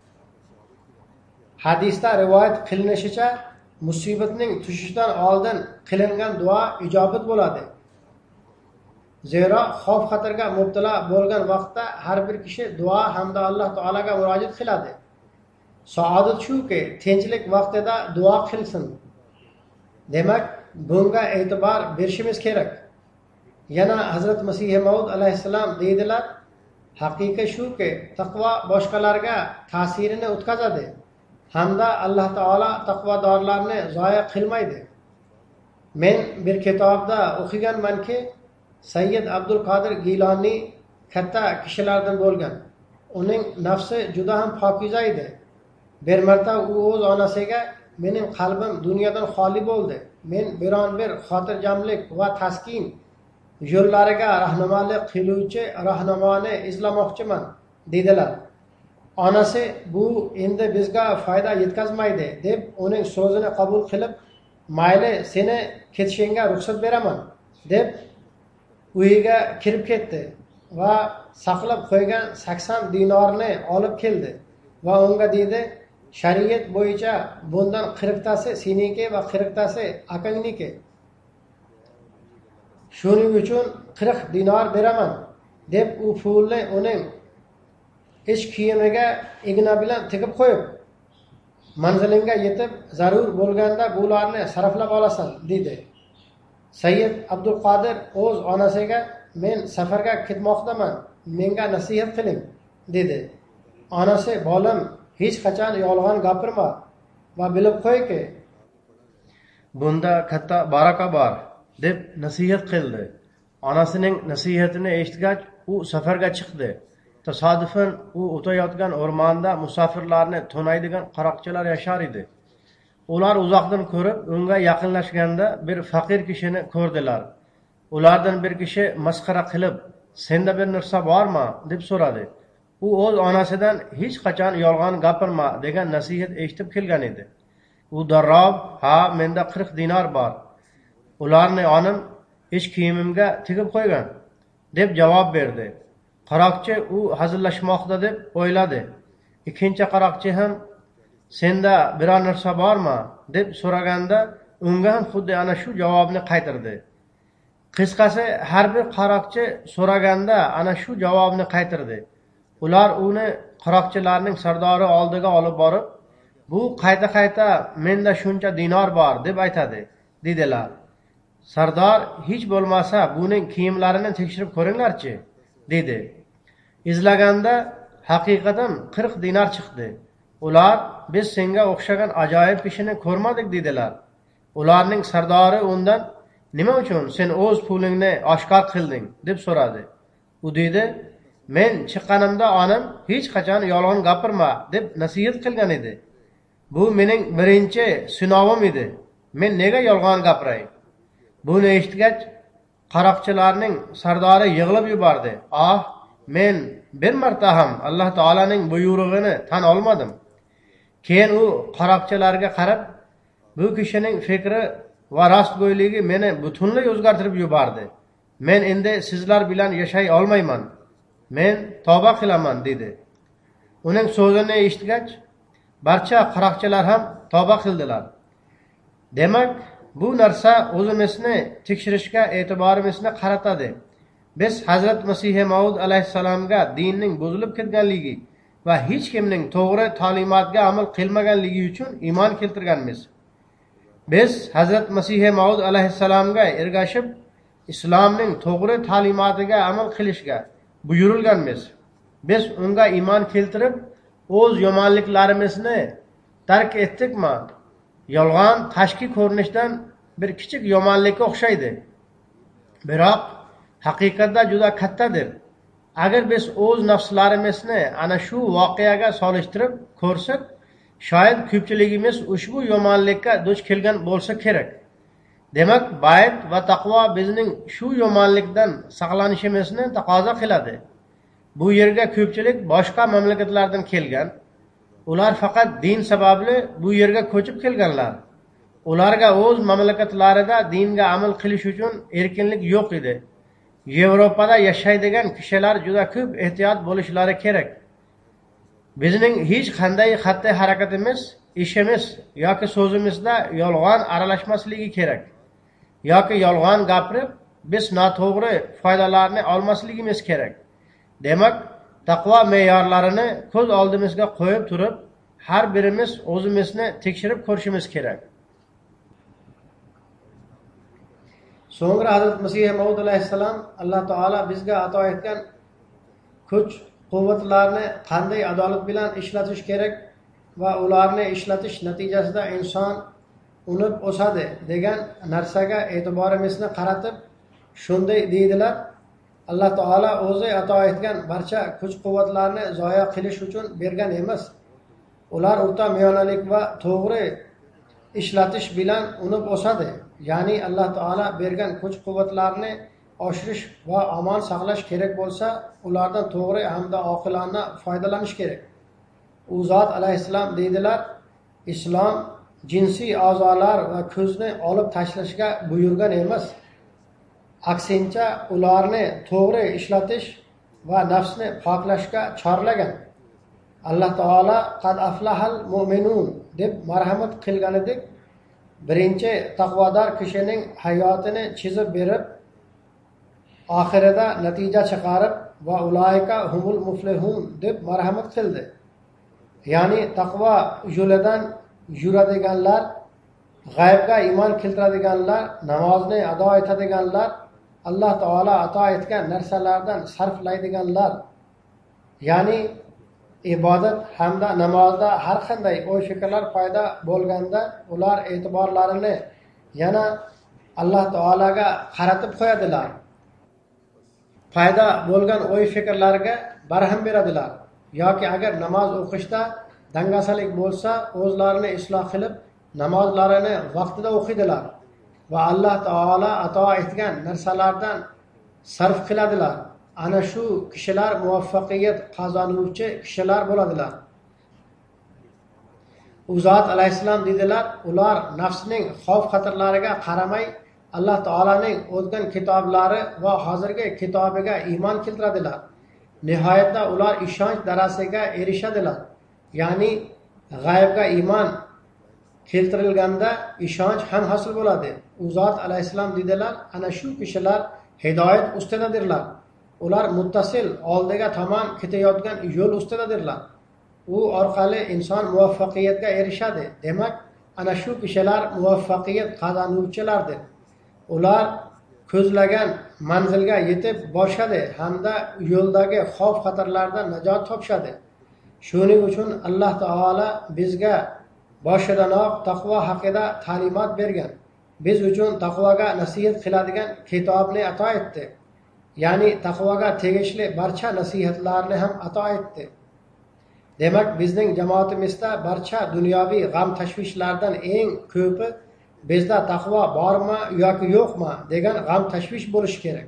Hadisda rivoyat qilinishicha, musibatning tushishidan oldin qilingan duo ijobat bo'ladi. Zero xavf xatarga mubtalo bo'lgan vaqtda har bir kishi duo hamda Alloh taolaga murojaat qiladi. Saodat shuki, tinchlik vaqtida duo qilsin. Demak, bunga e'tibor berishimiz kerak. Yana Hazrat Masih Maud alayhissalom deydilar: haqiqat shuki, taqvo boshqalarga ta'sirini o'tkazadi hamda Alloh taolo taqvodorlarni zoya qilmaydi. Men bir kitobda o'qiganmanki, Sayyid Abdul Qodir Giloniy katta kishilardan bo'lgan. Uning nafsi juda ham pokiza edi. Bir marta u o'z onasiga: mening qalbim dunyodan xoli bo'ldi. Men biron-bir xotirjamlik va taskin yo'llariga rahnumolik qiluvchi rahnumoni izlamoqchiman dedilar. Onasi bu endi bizga foyda yetkazmaydi deb uning so'zini qabul qilib, mayli seni ketishingga ruxsat beraman deb uyiga kirib ketdi. va saqlab qo'ygan 80 dinorni olib keldi va unga dedi, shariat bo'yicha bundan 40tasi seniki va 40tasi akangniki. Shuning uchun 40 dinor beraman deb u pulni uning ish kiyimiga igna bilan tigib qo'yib, manzilingga yetib zarur bo'lganda bularni sarflab olasan dedi. Sayyid Abdul Qodir o'z onasiga, men safarga ketmoqdaman, menga nasihat qiling dedi. Onasi, bolam, hech qachon yolg'on gapirma va bilib qo'yki, bunda katta baraka bor deb nasihat qildi. Onasining nasihatini eshitgach, u safarga chiqdi. Tasodifan u o'tayotgan o'rmonda musofirlarni to'naydigan qaroqchilar yashar edi. Ular uzoqdan ko'rib, unga yaqinlashganda bir faqir kishini ko'rdilar. Ulardan bir kishi masxara qilib, "Senda bir narsa bormi?" deb so'radi. U o'z onasidan hech qachon yolg'on gapirma degan nasihat eshitib kelgan edi. U darrov, "Ha, menda 40 dinor bor. Ularni onim ish kiyimimga tigib qo'ygan" deb javob berdi. Qaroqchi u hazillashmoqda deb o'yladi. Ikkinchi qaroqchi ham, "Senda biror narsa bormi?" deb so'raganda, unga ham xuddi ana shu javobni qaytardi. Qisqasi, har bir qaroqchi so'raganda ana shu javobni qaytardi. Ular uni qaroqchilarning sardori oldiga olib borib, "Bu qayta-qayta menda shuncha dinor bor deb aytadi" dedilar. Sardor, "Hech bo'lmasa buning kiyimlarini tekshirib ko'ringlarchi" dedi. Izlaganda haqiqatan 40 dinar chiqdi. Ular, "Biz senga o'xshagan ajoyib kishini ko'rmadik" dedilar. Ularning sardori undan, "Nima uchun sen o'z pulingni oshkor qilding?" deb so'radi. U dedi, "Men chiqqanimda onam hech qachon yolg'on gapirma deb nasihat qilgan edi. Bu mening birinchi sinovim edi. Men nega yolg'on gapiray?" Buni eshitgach, qaroqchilarning sardori yig'lab yubordi. "Ah, men bir marta ham Alloh taolaning buyrug'ini tan olmadim." Keyin u qaroqchilarga qarab, "Bu kishining fikri va rostgo'yligi meni butunlay o'zgartirib yubordi. Men endi sizlar bilan yashay olmayman. Men tavba qilaman" dedi. Uning so'zini eshitgach, barcha qaroqchilar ham tavba qildilar. Demak, bu narsa o'zimizni tekshirishga e'tiborimizni qaratadi. Biz Hazrat Masih Maud alayhissalomga dinning buzilib ketganligi va hech kimning to'g'ri ta'limotga amal qilmaganligi uchun iymon keltirganmiz. Biz Hazrat Masih Maud alayhissalomga ergashib, islomning to'g'ri ta'limotiga amal qilishga buyurilganmiz. Biz unga iymon keltirib, o'z yomonliklarimizni tark etdikmi? Yolg'on tashqi ko'rinishdan bir kichik yomonlikka o'xshaydi. Biroq haqiqatda juda kattadir. Agar biz o'z nafslarimizni ana shu voqeaga solishtirib ko'rsak, shoyad ko'pchiligimiz ushbu yomonlikka duch kelgan bo'lsa kerak. Demak, bayt va taqvo bizning shu yomonlikdan saqlanishimizni taqozo qiladi. Bu yerga ko'pchilik boshqa mamlakatlardan kelgan. Ular faqat din sababli bu yerga ko'chib kelganlar. Ularga o'z mamlakatlarida dinga amal qilish uchun erkinlik yo'q edi. Yevropada yashaydigan kishilar juda ko'p ehtiyot bo'lishlari kerak. Bizning hech qanday xatti harakatimiz, ishimiz yoki so'zimizda yolg'on aralashmasligi kerak. Yoki yolg'on gapirib, biz noto'g'ri foydalarni olmasligimiz kerak. Demak, taqvo me'yorlarini ko'z oldimizga qo'yib turib, har birimiz o'zimizni tekshirib ko'rishimiz kerak. So'ngra Hazrat Masih Maud alayhissalom Alloh taolo bizga ato etgan kuch quvvatlarni qanday adolat bilan ishlatish kerak va ularni ishlatish natijasida inson unib o'sadi degan narsaga e'tiborimizni qaratib, shunday deydilar: Alloh taolo o'zi ato etgan barcha kuch quvvatlarni zoya qilish uchun bergan emas. Ular o'rta miyonalik va to'g'ri ishlatish bilan unib o'sadi. Ya'ni Alloh taolo bergan kuch quvvatlarni oshirish va omon saqlash kerak bo'lsa, ulardan to'g'ri hamda oqilona foydalanish kerak. U zot alayhissalom deydilar: Islom jinsiy a'zolar va ko'zni olib tashlashga buyurgan emas. Aksincha, ularni to'g'ri ishlatish va nafsni poklashga chorlagan. Alloh taolo qad aflahal mu'minun deb marhamat qilganidek, birinchi taqvodor kishining hayotini chizib berib, oxirida natija chiqarib va uloyika humul muflihun deb marhamat qildi. Ya'ni taqvo yo'lidan yuradiganlar, g'aybga iymon keltiradiganlar, namozni ado etadiganlar, Alloh taolo ato etgan narsalardan sarflaydiganlar, ya'ni ibodat hamda namozda har qanday o'y fikrlar paydo bo'lganda ular e'tiborlarini yana Alloh taologa qaratib qo'yadilar. Paydo bo'lgan o'y fikrlarga barham beradilar. Yoki agar namoz o'qishda dangasalik bo'lsa, o'zlarini isloh qilib, namozlarini vaqtida o'qiydilar va Alloh taolo ato etgan narsalardan sarf qiladilar. Ana shu kishilar muvaffaqiyat qozonuvchi kishilar bo'ladilar. U zot alayhissalom dedilar, ular nafsining xavf-xatarlariga qaramay Alloh taolaning o'tgan kitoblari va hozirgi kitobiga iymon keltiradilar. Nihoyatda ular ishonch darajasiga erishadilar. Ya'ni g'aybga iymon keltirilganda ishonch ham hosil bo'ladi. U zot alayhissalom dedilar, ana shu kishilar hidoyat ustidadirlar. Ular muttasil oldiga tomon ketayotgan yo'l ustidadirlar. U orqali inson muvaffaqiyatga erishadi. Demak, ana shu kishilar muvaffaqiyat qozonuvchilardir. Ular ko'zlagan manzilga yetib borishadi hamda yo'ldagi xavf-xatarlardan najot topishadi. Shuning uchun Alloh taolo bizga boshidanoq taqvo haqida ta'limot bergan. Biz uchun taqvoga nasihat qiladigan kitobni ato etdi. Ya'ni taqvoga tegishli barcha nasihatlarni ham ato etdi. Demak, bizning jamoatimizda barcha dunyoviy g'am tashvishlardan eng ko'pi bizda taqvo bormi yoki yo'qmi degan g'am tashvish bo'lishi kerak.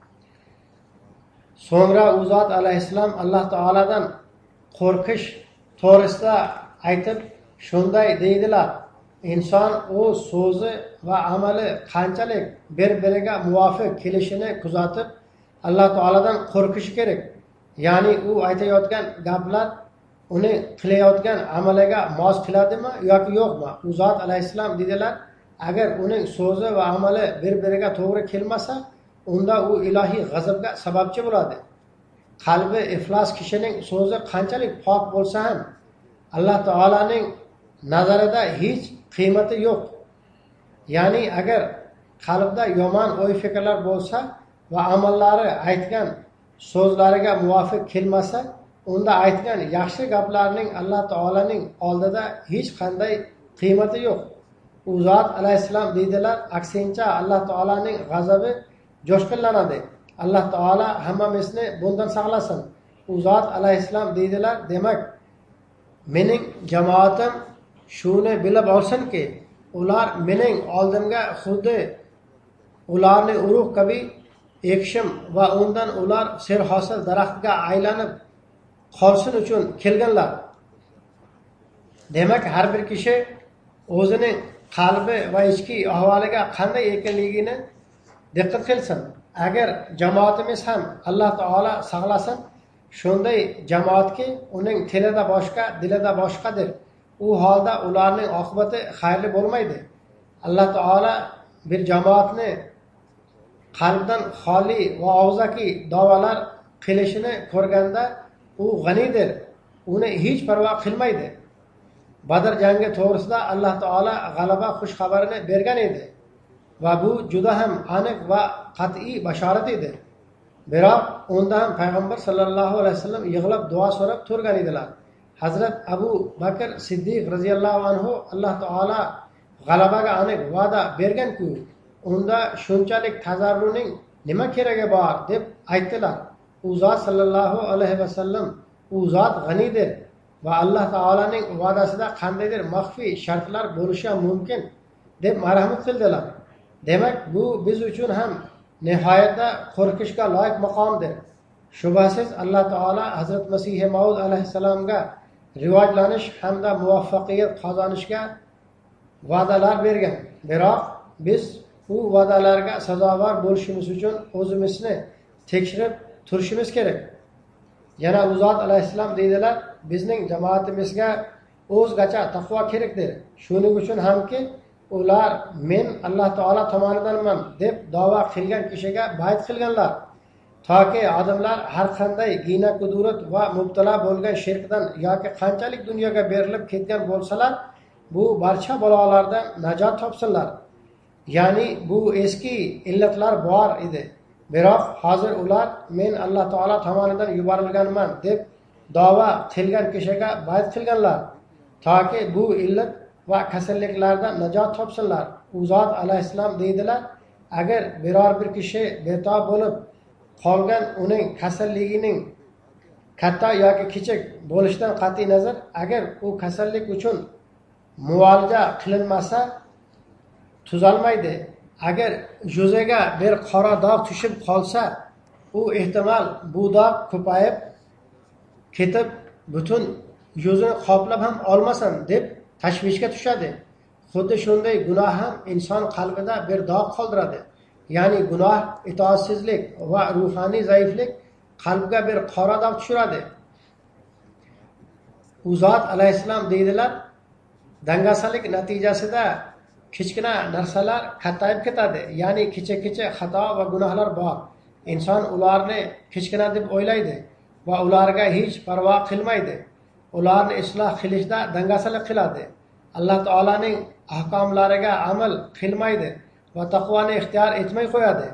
So'ngra u zot alayhissalom Alloh taoladan qo'rqish to'g'risida aytib shunday deydilar: inson o'z so'zi va amali qanchalik bir-biriga muvofiq kelishini kuzatib Alloh taoladan qo'rqishi kerak. Ya'ni u aytayotgan gaplar uni qilayotgan amaliga mos keladimi yoki yo'qmi? U zot alayhissalom dedilar, agar uning so'zi va amali bir-biriga to'g'ri kelmasa, unda u ilohiy g'azabga sababchi bo'ladi. Qalbi iflos kishining so'zi qanchalik pok bo'lsa ham Alloh taolaning nazarida hech qiymati yo'q. Ya'ni agar qalbda yomon o'y fikrlar bo'lsa va amallari aytgan so'zlariga muvofiq kelmasa, unda aytgan yaxshi gaplarning Alloh taolaning oldida hech qanday qiymati yo'q. U zot alayhissalom deydilar, aksincha Alloh taolaning g'azabi jo'shqinlanadi. Alloh taolo hammamizni bundan saqlasin. U zot alayhissalom deydilar, demak, mening jamoatim shuni bilib olsinki, ular mening oldimga xuddi ularni urug' kabi ekishim va undan ular serhosil daraxtga aylanib qolsin uchun kelganlar. Demak, har bir kishi o'zining qalbi va ichki ahvoliga qanday ekanligini diqqat qilsin. Agar jamoatimiz ham Alloh taolo saqlasin, shunday jamoatki uning tilida boshqa, dilida boshqadir. U holda ularning oqibati xayrli bo'lmaydi. Alloh taolo bir jamoatni qalbdan xoli va og'zaki da'volar qilishini ko'rganda u g'anidir. Uni hech parvo qilmaydi. Badr jangi to'g'risida Alloh taolo g'alaba xush xabarini bergan edi va bu juda ham aniq va qat'iy bashorat edi. Biroq unda ham payg'ambar sallallohu alayhi vasallam yig'lab duo so'rab turgan edilar. Hazrat Abu Bakr Siddiq radhiyallohu anhu Alloh taolo g'alabaga aniq va'da bergan-ku, unda shunchalik tazarruning nima keragi bor deb aytdilar. U zot sallallohu alayhi vasallam u zot g'anidir va Alloh taolaning va'dasida qandaydir maxfiy shartlar bo'lishi mumkin deb marhamat qildilar. Demak, bu biz uchun ham nihoyatda qo'rqishga loyiq maqomdir. Shubhasiz Alloh taolo Hazrat Masih Maud alayhissalomga rivojlanish hamda muvaffaqiyat qozonishga va'dalar bergan. Biroq biz bu va'dalarga sazovor bo'lishimiz uchun o'zimizni tekshirib turishimiz kerak. Yana u zot alayhissalom deydilar, bizning jamoatimizga o'zgacha taqvo kerakdir. Shuning uchun hamki ular men Alloh taolo tomonidanman deb da'vo qilgan kishiga bayt qilganlar. Toki odamlar har qanday gina kudurat va mubtalo bo'lgan shirkdan yoki qanchalik dunyoga berilib ketgan bo'lsalar, bu barcha balolardan najot topsinlar. Ya'ni bu eski illatlar bor edi. Biroq hozir ular men Alloh taolo tomonidan yuborilganman deb da'vo qilgan kishiga bayt qilganlar. Toki bu illat va kasalliklardan najot topsinlar. U zot alayhissalom deydilar, agar biror bir kishi betob bo'lib qolgan uning kasalligining katta yoki kichik bo'lishidan qat'iy nazar, agar u kasallik uchun muolaja qilinmasa tuzalmaydi. Agar yuziga bir qora dog' tushib qolsa, u ehtimol bu dog' ko'payib ketib butun yuzini qoplab ham olmasin deb tashvishga tushadi. Xuddi shunday gunoh ham inson qalbida bir dog' qoldiradi. Ya'ni gunoh, itoatsizlik va ruhoniy zaiflik qalbga bir qora dog' tushiradi. U zot alayhissalom deydilar, dangasalik natijasida kichkina narsalar kattayib ketadi. Ya'ni kecha xato va gunohlar bor. Inson ularni kichkina deb o'ylaydi va ularga hech parvo qilmaydi. Ularni isloh qilishda dangasalik qiladi. Alloh taolaning ahkomlariga amal qilmaydi va taqvoni ixtiyor etmay qo'yadi.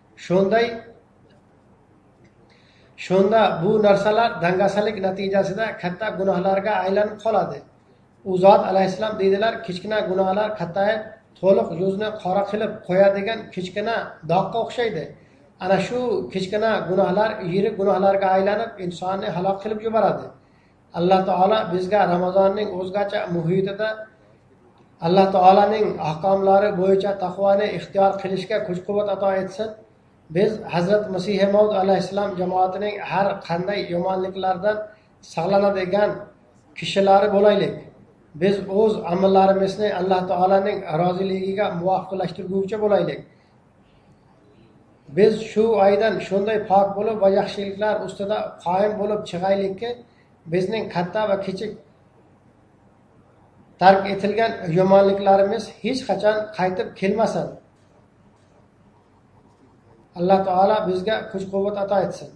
Shunda bu narsalar dangasalik natijasida katta gunohlarga aylanib qoladi. U zot alayhissalom deydilar, kichkina gunohlar kattayib to'liq yuzni qora qilib qo'yadigan kichkina dog'ga o'xshaydi. Ana shu kichkina gunohlar yirik gunohlarga aylanib insonni halok qilib yuboradi. Alloh taolo bizga Ramazonning o'zgacha muhitida Alloh taolaning ahkomlari bo'yicha taqvoni ixtiyor qilishga kuch-quvvat ato etsin. Biz Hazrat Masih Maud alayhissalom jamoatining har qanday yomonliklardan saqlanadigan kishilari bo'laylik. Biz o'z amallarimizni Alloh taolaning roziligiga muvofiqlashtiruvchi bo'laylik. Biz shu oydan shunday pok bo'lib va yaxshiliklar ustida qoyim bo'lib chiqaylikki, bizning katta va kichik tark etilgan yomonliklarimiz hech qachon qaytib kelmasin. Alloh taolo bizga kuch-quvvat ato etsin.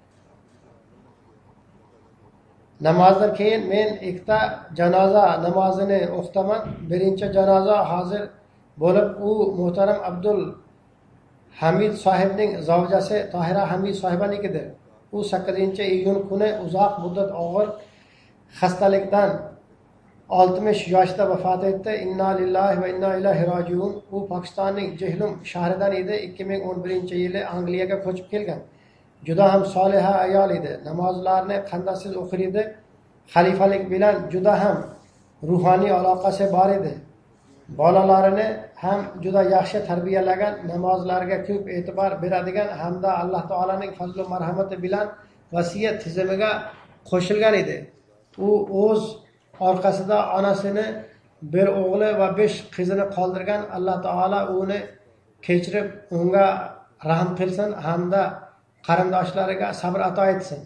Namozdan keyin men ikkita janoza namozini o'qitaman. Birinchi janoza hozir bo'lib, u muhtaram Abdul Hamid sohibning zavjasi Tohira Hamid sohibanikidir. U 8-iyun kuni uzoq muddat og'ir xastalikdan 60 yoshda vafot etdi. Inna lillahi va inna ilayhi rojiun. U Pokistonning Jehlum shahridan edi. 2011-yili Angliyaga ko'chib kelgan. Juda ham soliha ayol edi. Namozlarni qandasiz o'qir edi. Xalifalik bilan juda ham ruhoniy aloqasi bor edi. Bolalarini ham juda yaxshi tarbiyalagan, namozlarga ko'p e'tibor beradigan hamda Alloh taolaning fazl va marhamati bilan vasiyat tizimiga qo'shilgan edi. U o'z orqasida onasini, bir o'g'li va 5 qizini qoldirgan. Alloh taolo uni kechirib, unga rahm qilsin hamda qarindoshlariga sabr ato etsin.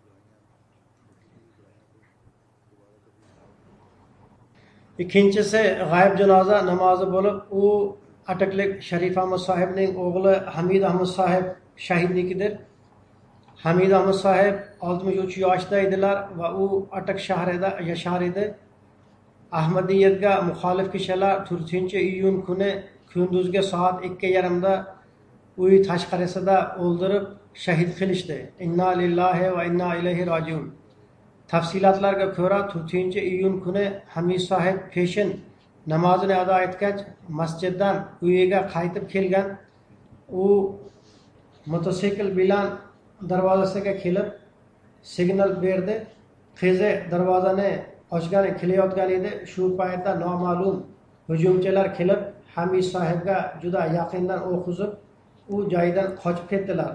Ikkinchisi g'ayb janoza namozi bo'lib, u Ataklik Sharif Ahmad sohibning o'g'li Hamid Ahmad sohib shahidnikidir. Hamid Ahmad sohib 63 yoshda edilar va u Atak shahrida yashar edi. Ahmadiyatga muxolif kishilar 4-iyun kuni kunduzgi soat 2:30 da uy tashqarisida o'ldirib shahid qilishdi. Inna lillahi va inna ilayhi rojiun. Tafsilotlarga ko'ra 4-iyun kuni Hamid sohib peshin namozini ado etgach masjiddan uyiga qaytib kelgan. U motosikl bilan darvozasiga kelib signal berdi. Qizi darvozani ochgani kelayotgan edi. Shu paytda noma'lum hujumchilar kelib Hamid sohibga juda yaqindan o'q uzib, u joydan qochib ketdilar.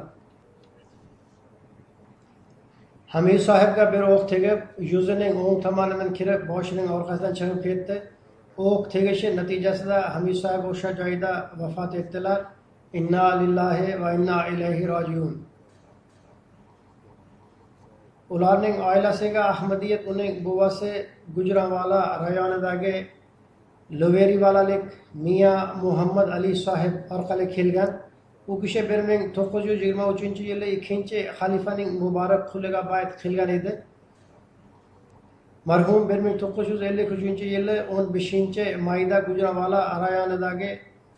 Hamid sohibga bir o'q tegib, yuzining o'ng tomonidan kirib, boshining orqasidan chiqib ketdi. O'q tegishi natijasida Hamid sohib o'sha joyda vafot etdilar. Inna lillahi va inna ilayhi rojiun. ularning oilasiga Ahmadiyat uning buvasi Gujranvala rayonidagi Loverivalalik Miya Muhammad Ali sohib orqali kelgan. U kishi 1923-yili 2-xalifaning muborak quliga bay'at qilgan edi. Marhum 1953-yili 15-mayda Gujranvala rayonidagi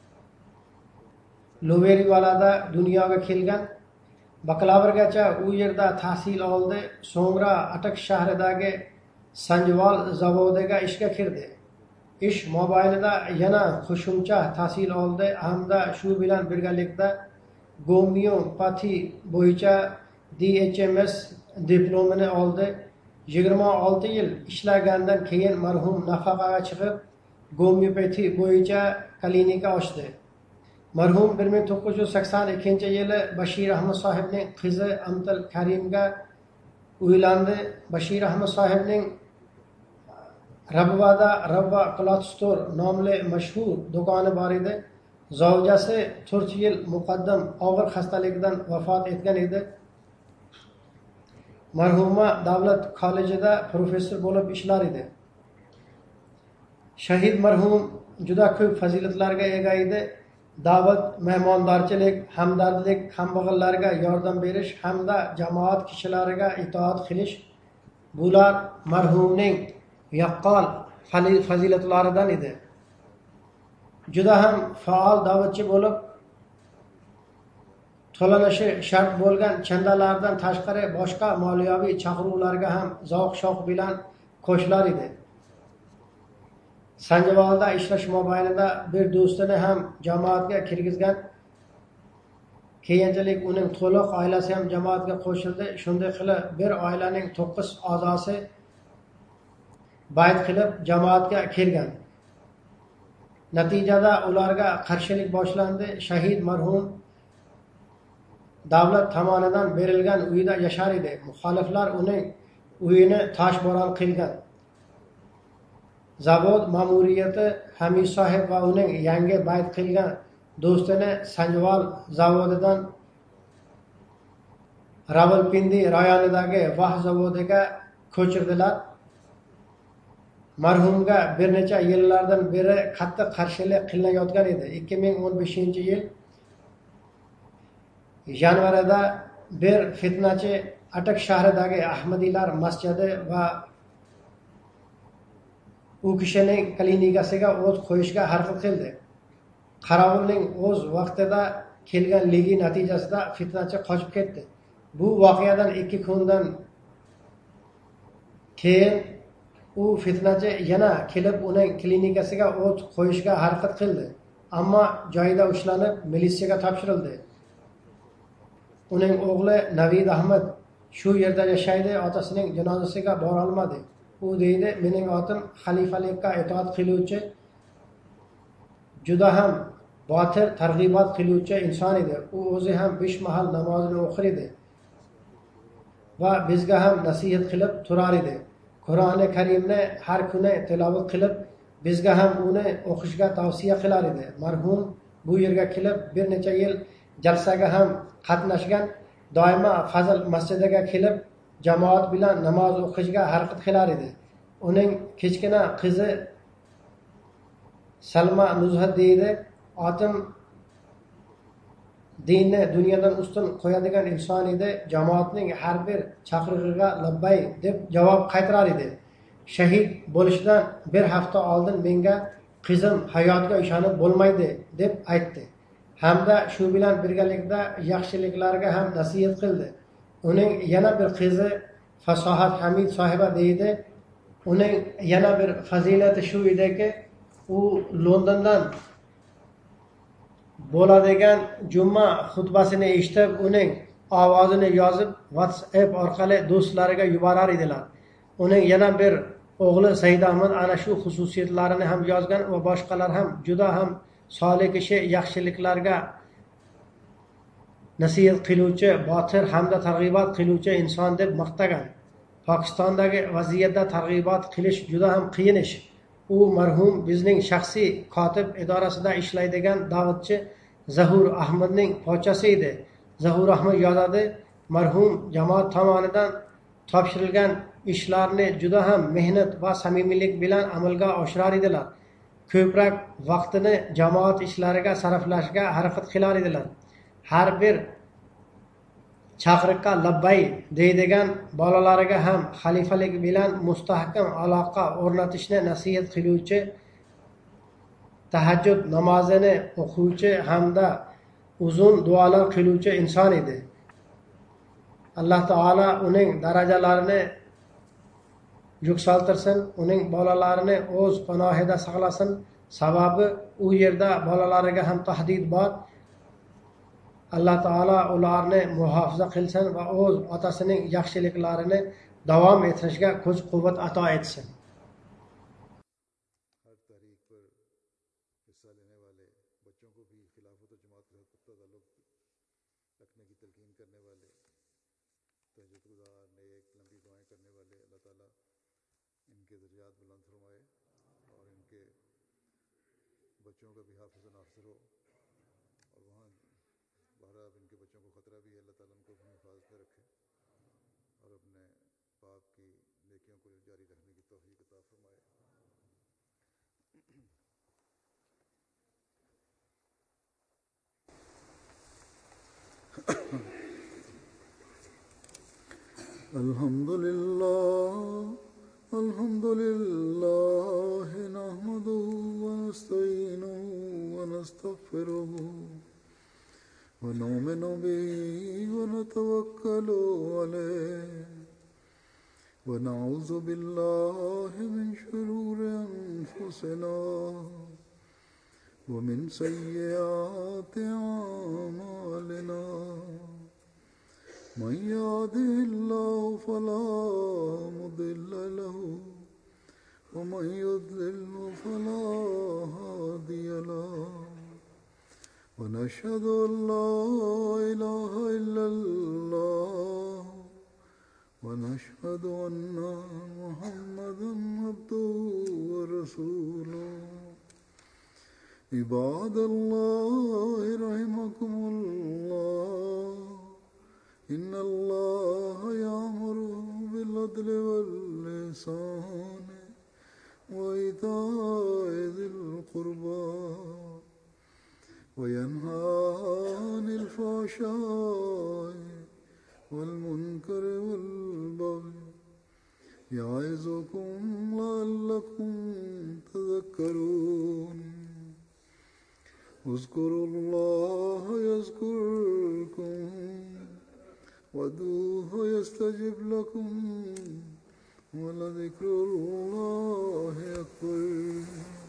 Loverivalada dunyoga kelgan. Bakalavrgacha u yerda tahsil oldi. So'ngra Atak shahridagi Sanjval zavodiga ishga kirdi. Ish mobaynida yana qo'shimcha tahsil oldi hamda shu bilan birgalikda gomeopati bo'yicha DHMS diplomini oldi. 26 yil ishlagandan keyin marhum nafaqaga chiqib, gomeopati bo'yicha klinika ochdi. Marhum 1982-yili Bashir Ahmad sohibning qizi Amtal Karimga uylandi. Bashir Ahmad sohibning Rabvada Rabva Cloth Store nomli mashhur do'koni bor edi. Zavjasi 4 yil muqaddam og'ir xastalikdan vafot etgan edi. Marhuma davlat kollejida professor bo'lib ishlar edi. Shahid marhum juda ko'p fazilatlarga ega edi. Da'vat, mehmondorchilik, hamdardlik, kambag'allarga yordam berish hamda jamoat kishilariga itoat qilish bular marhumning yaqqol fazilatlaridan edi. Juda ham faol da'vatchi bo'lib, to'lanishi shart bo'lgan chandalardan tashqari boshqa moliyaviy chaqiruvlarga ham zavq-shavq bilan qo'shilar edi. Sanjvalda ishlash mobaynida bir do'stini ham jamoatga kirgizgan. Keyinchalik uning to'liq oilasi ham jamoatga qo'shildi. Shunday qilib bir oilaning 9 a'zosi bay'at qilib jamoatga kelgan. Natijada ularga qarshilik boshlandi. Shahid marhum davlat tomonidan berilgan uyda yashar edi. Muxoliflar uning uyini toshbo'ron qilgan. Zavod ma'muriyati Hamid sohib va uning yangi bay'at qilgan do'stini Sanjval zavodidan Rawalpindi rayonidagi Vah zavodiga ko'chirdilar. Marhumga bir necha yillardan beri qattiq qarshilik qilinayotgan edi. 2015-yil yanvarida bir fitnachi Atak shahridagi Ahmadiylar masjidi va u kishining klinikasiga o't qo'yishga harakat qildi. Qarovulning o'z vaqtida kelganligi natijasida fitnachi qochib ketdi. Bu voqeadan 2 kundan keyin u fitnachi yana kelib uning klinikasiga o't qo'yishga harakat qildi. Ammo joyida ushlanib militsiyaga topshirildi. Uning o'g'li Navid Ahmad shu yerda yashaydi, otasining janozasiga bora olmadi. U deydi, mening otim xalifalikka itoat qiluvchi, juda ham botir targ'ibot qiluvchi inson edi. U o'zi ham 5 mahal namozini o'qir edi va bizga ham nasihat qilib turar edi. Qur'oni Karimni har kuni tilovat qilib, bizga ham uni o'qishga tavsiya qilar edi. Marhum bu yerga kelib bir necha yil jalsaga ham qatnashgan, doimo Fazl masjidiga kelib jamoat bilan namoz o'qishga harakat qilar edi. Uning kichkina qizi Salma Nuzhat deydi, otim dinni dunyodan ustun qo'yadigan inson edi. Jamoatning har bir chaqirig'iga labbay deb javob qaytarar edi. Shahid bo'lishidan bir hafta oldin menga qizim hayotga ishonib bo'lmaydi deb aytdi. Hamda shu bilan birgalikda yaxshiliklarga ham nasihat qildi. Uning yana bir qizi Fasohat Hamid sohiba deydi. Uning yana bir fazilati shu ediki, u Londondan bo'ladigan juma xutbasini eshitib, uning ovozini yozib WhatsApp orqali do'stlariga yuborar edilar. Uning yana bir o'g'li Said Ahmad ana shu xususiyatlarini ham yozgan va boshqalar ham juda ham solih kishi, yaxshiliklarga nasihat qiluvchi, botir hamda targ'ibot qiluvchi inson deb maqtagan. Pokistondagi vaziyatda targ'ibot qilish juda ham qiyin ish. U marhum bizning shaxsiy kotib idorasida ishlaydigan da'vatchi Zahur Ahmadning pochasi edi. Zahur Ahmad yozadi, marhum jamoat tomonidan topshirilgan ishlarni juda ham mehnat va samimiylik bilan amalga oshirar edilar. Ko'proq vaqtini jamoat ishlariga sarflashga harakat qilar edilar. Har bir chaqiriqqa labbay deydigan bolalariga ham xalifalik bilan mustahkam aloqa o'rnatishni nasihat qiluvchi, tahajjud namozini o'quvchi hamda uzun duolar qiluvchi inson edi. Alloh taolo uning darajalarini yuksaltirsin, uning bolalarini o'z panohida saqlasin. Sababi u yerda bolalariga ham tahdid bor. Alloh taolo ularni muhofaza qilsin va o'z otasining yaxshiliklarini davom ettirishga kuch-quvvat ato etsin.
हर तहरीक पर हिस्सा लेने वाले बच्चों को भी खिलाफत और जमात के साथ पुख्ता ताल्लुक रखने की तलकीन करने वाले, तहज्जुद गुज़ार, नेक, लंबी दुआएं करने वाले, अल्लाह ताला इनके दर्जात बुलंद फरमाए और इनके बच्चों का भी हाफिज़ और नासिर हो। और वहाँ बहरा इनके बच्चों को ख़तरा भी है, अल्लाह ताला उनको अपनी हिफाजत में रखे और अपने पाप की नेकियों को जारी रखने की तौफीक अता फरमाए। الحمد لله نحمده ونستعينه ونستغفره ونؤمن به ونتوكل عليه ونعوذ بالله من شرور أنفسنا ومن سيئات أعمالنا من يهده الله فلا مضل له ومن يضلل فلا هادي له ونشهد أن لا إله إلا الله ونشهد أن محمدا عبده ورسوله عباد الله رحمكم الله إن الله يأمر بالعدل والإحسان وإيتاء ذي القربى وينهى عن الفحشاء والمنكر والبغي يعظكم لعلكم تذكرون اذكروا الله يذكركم وادعوه يستجب لكم ولذكر الله أكبر.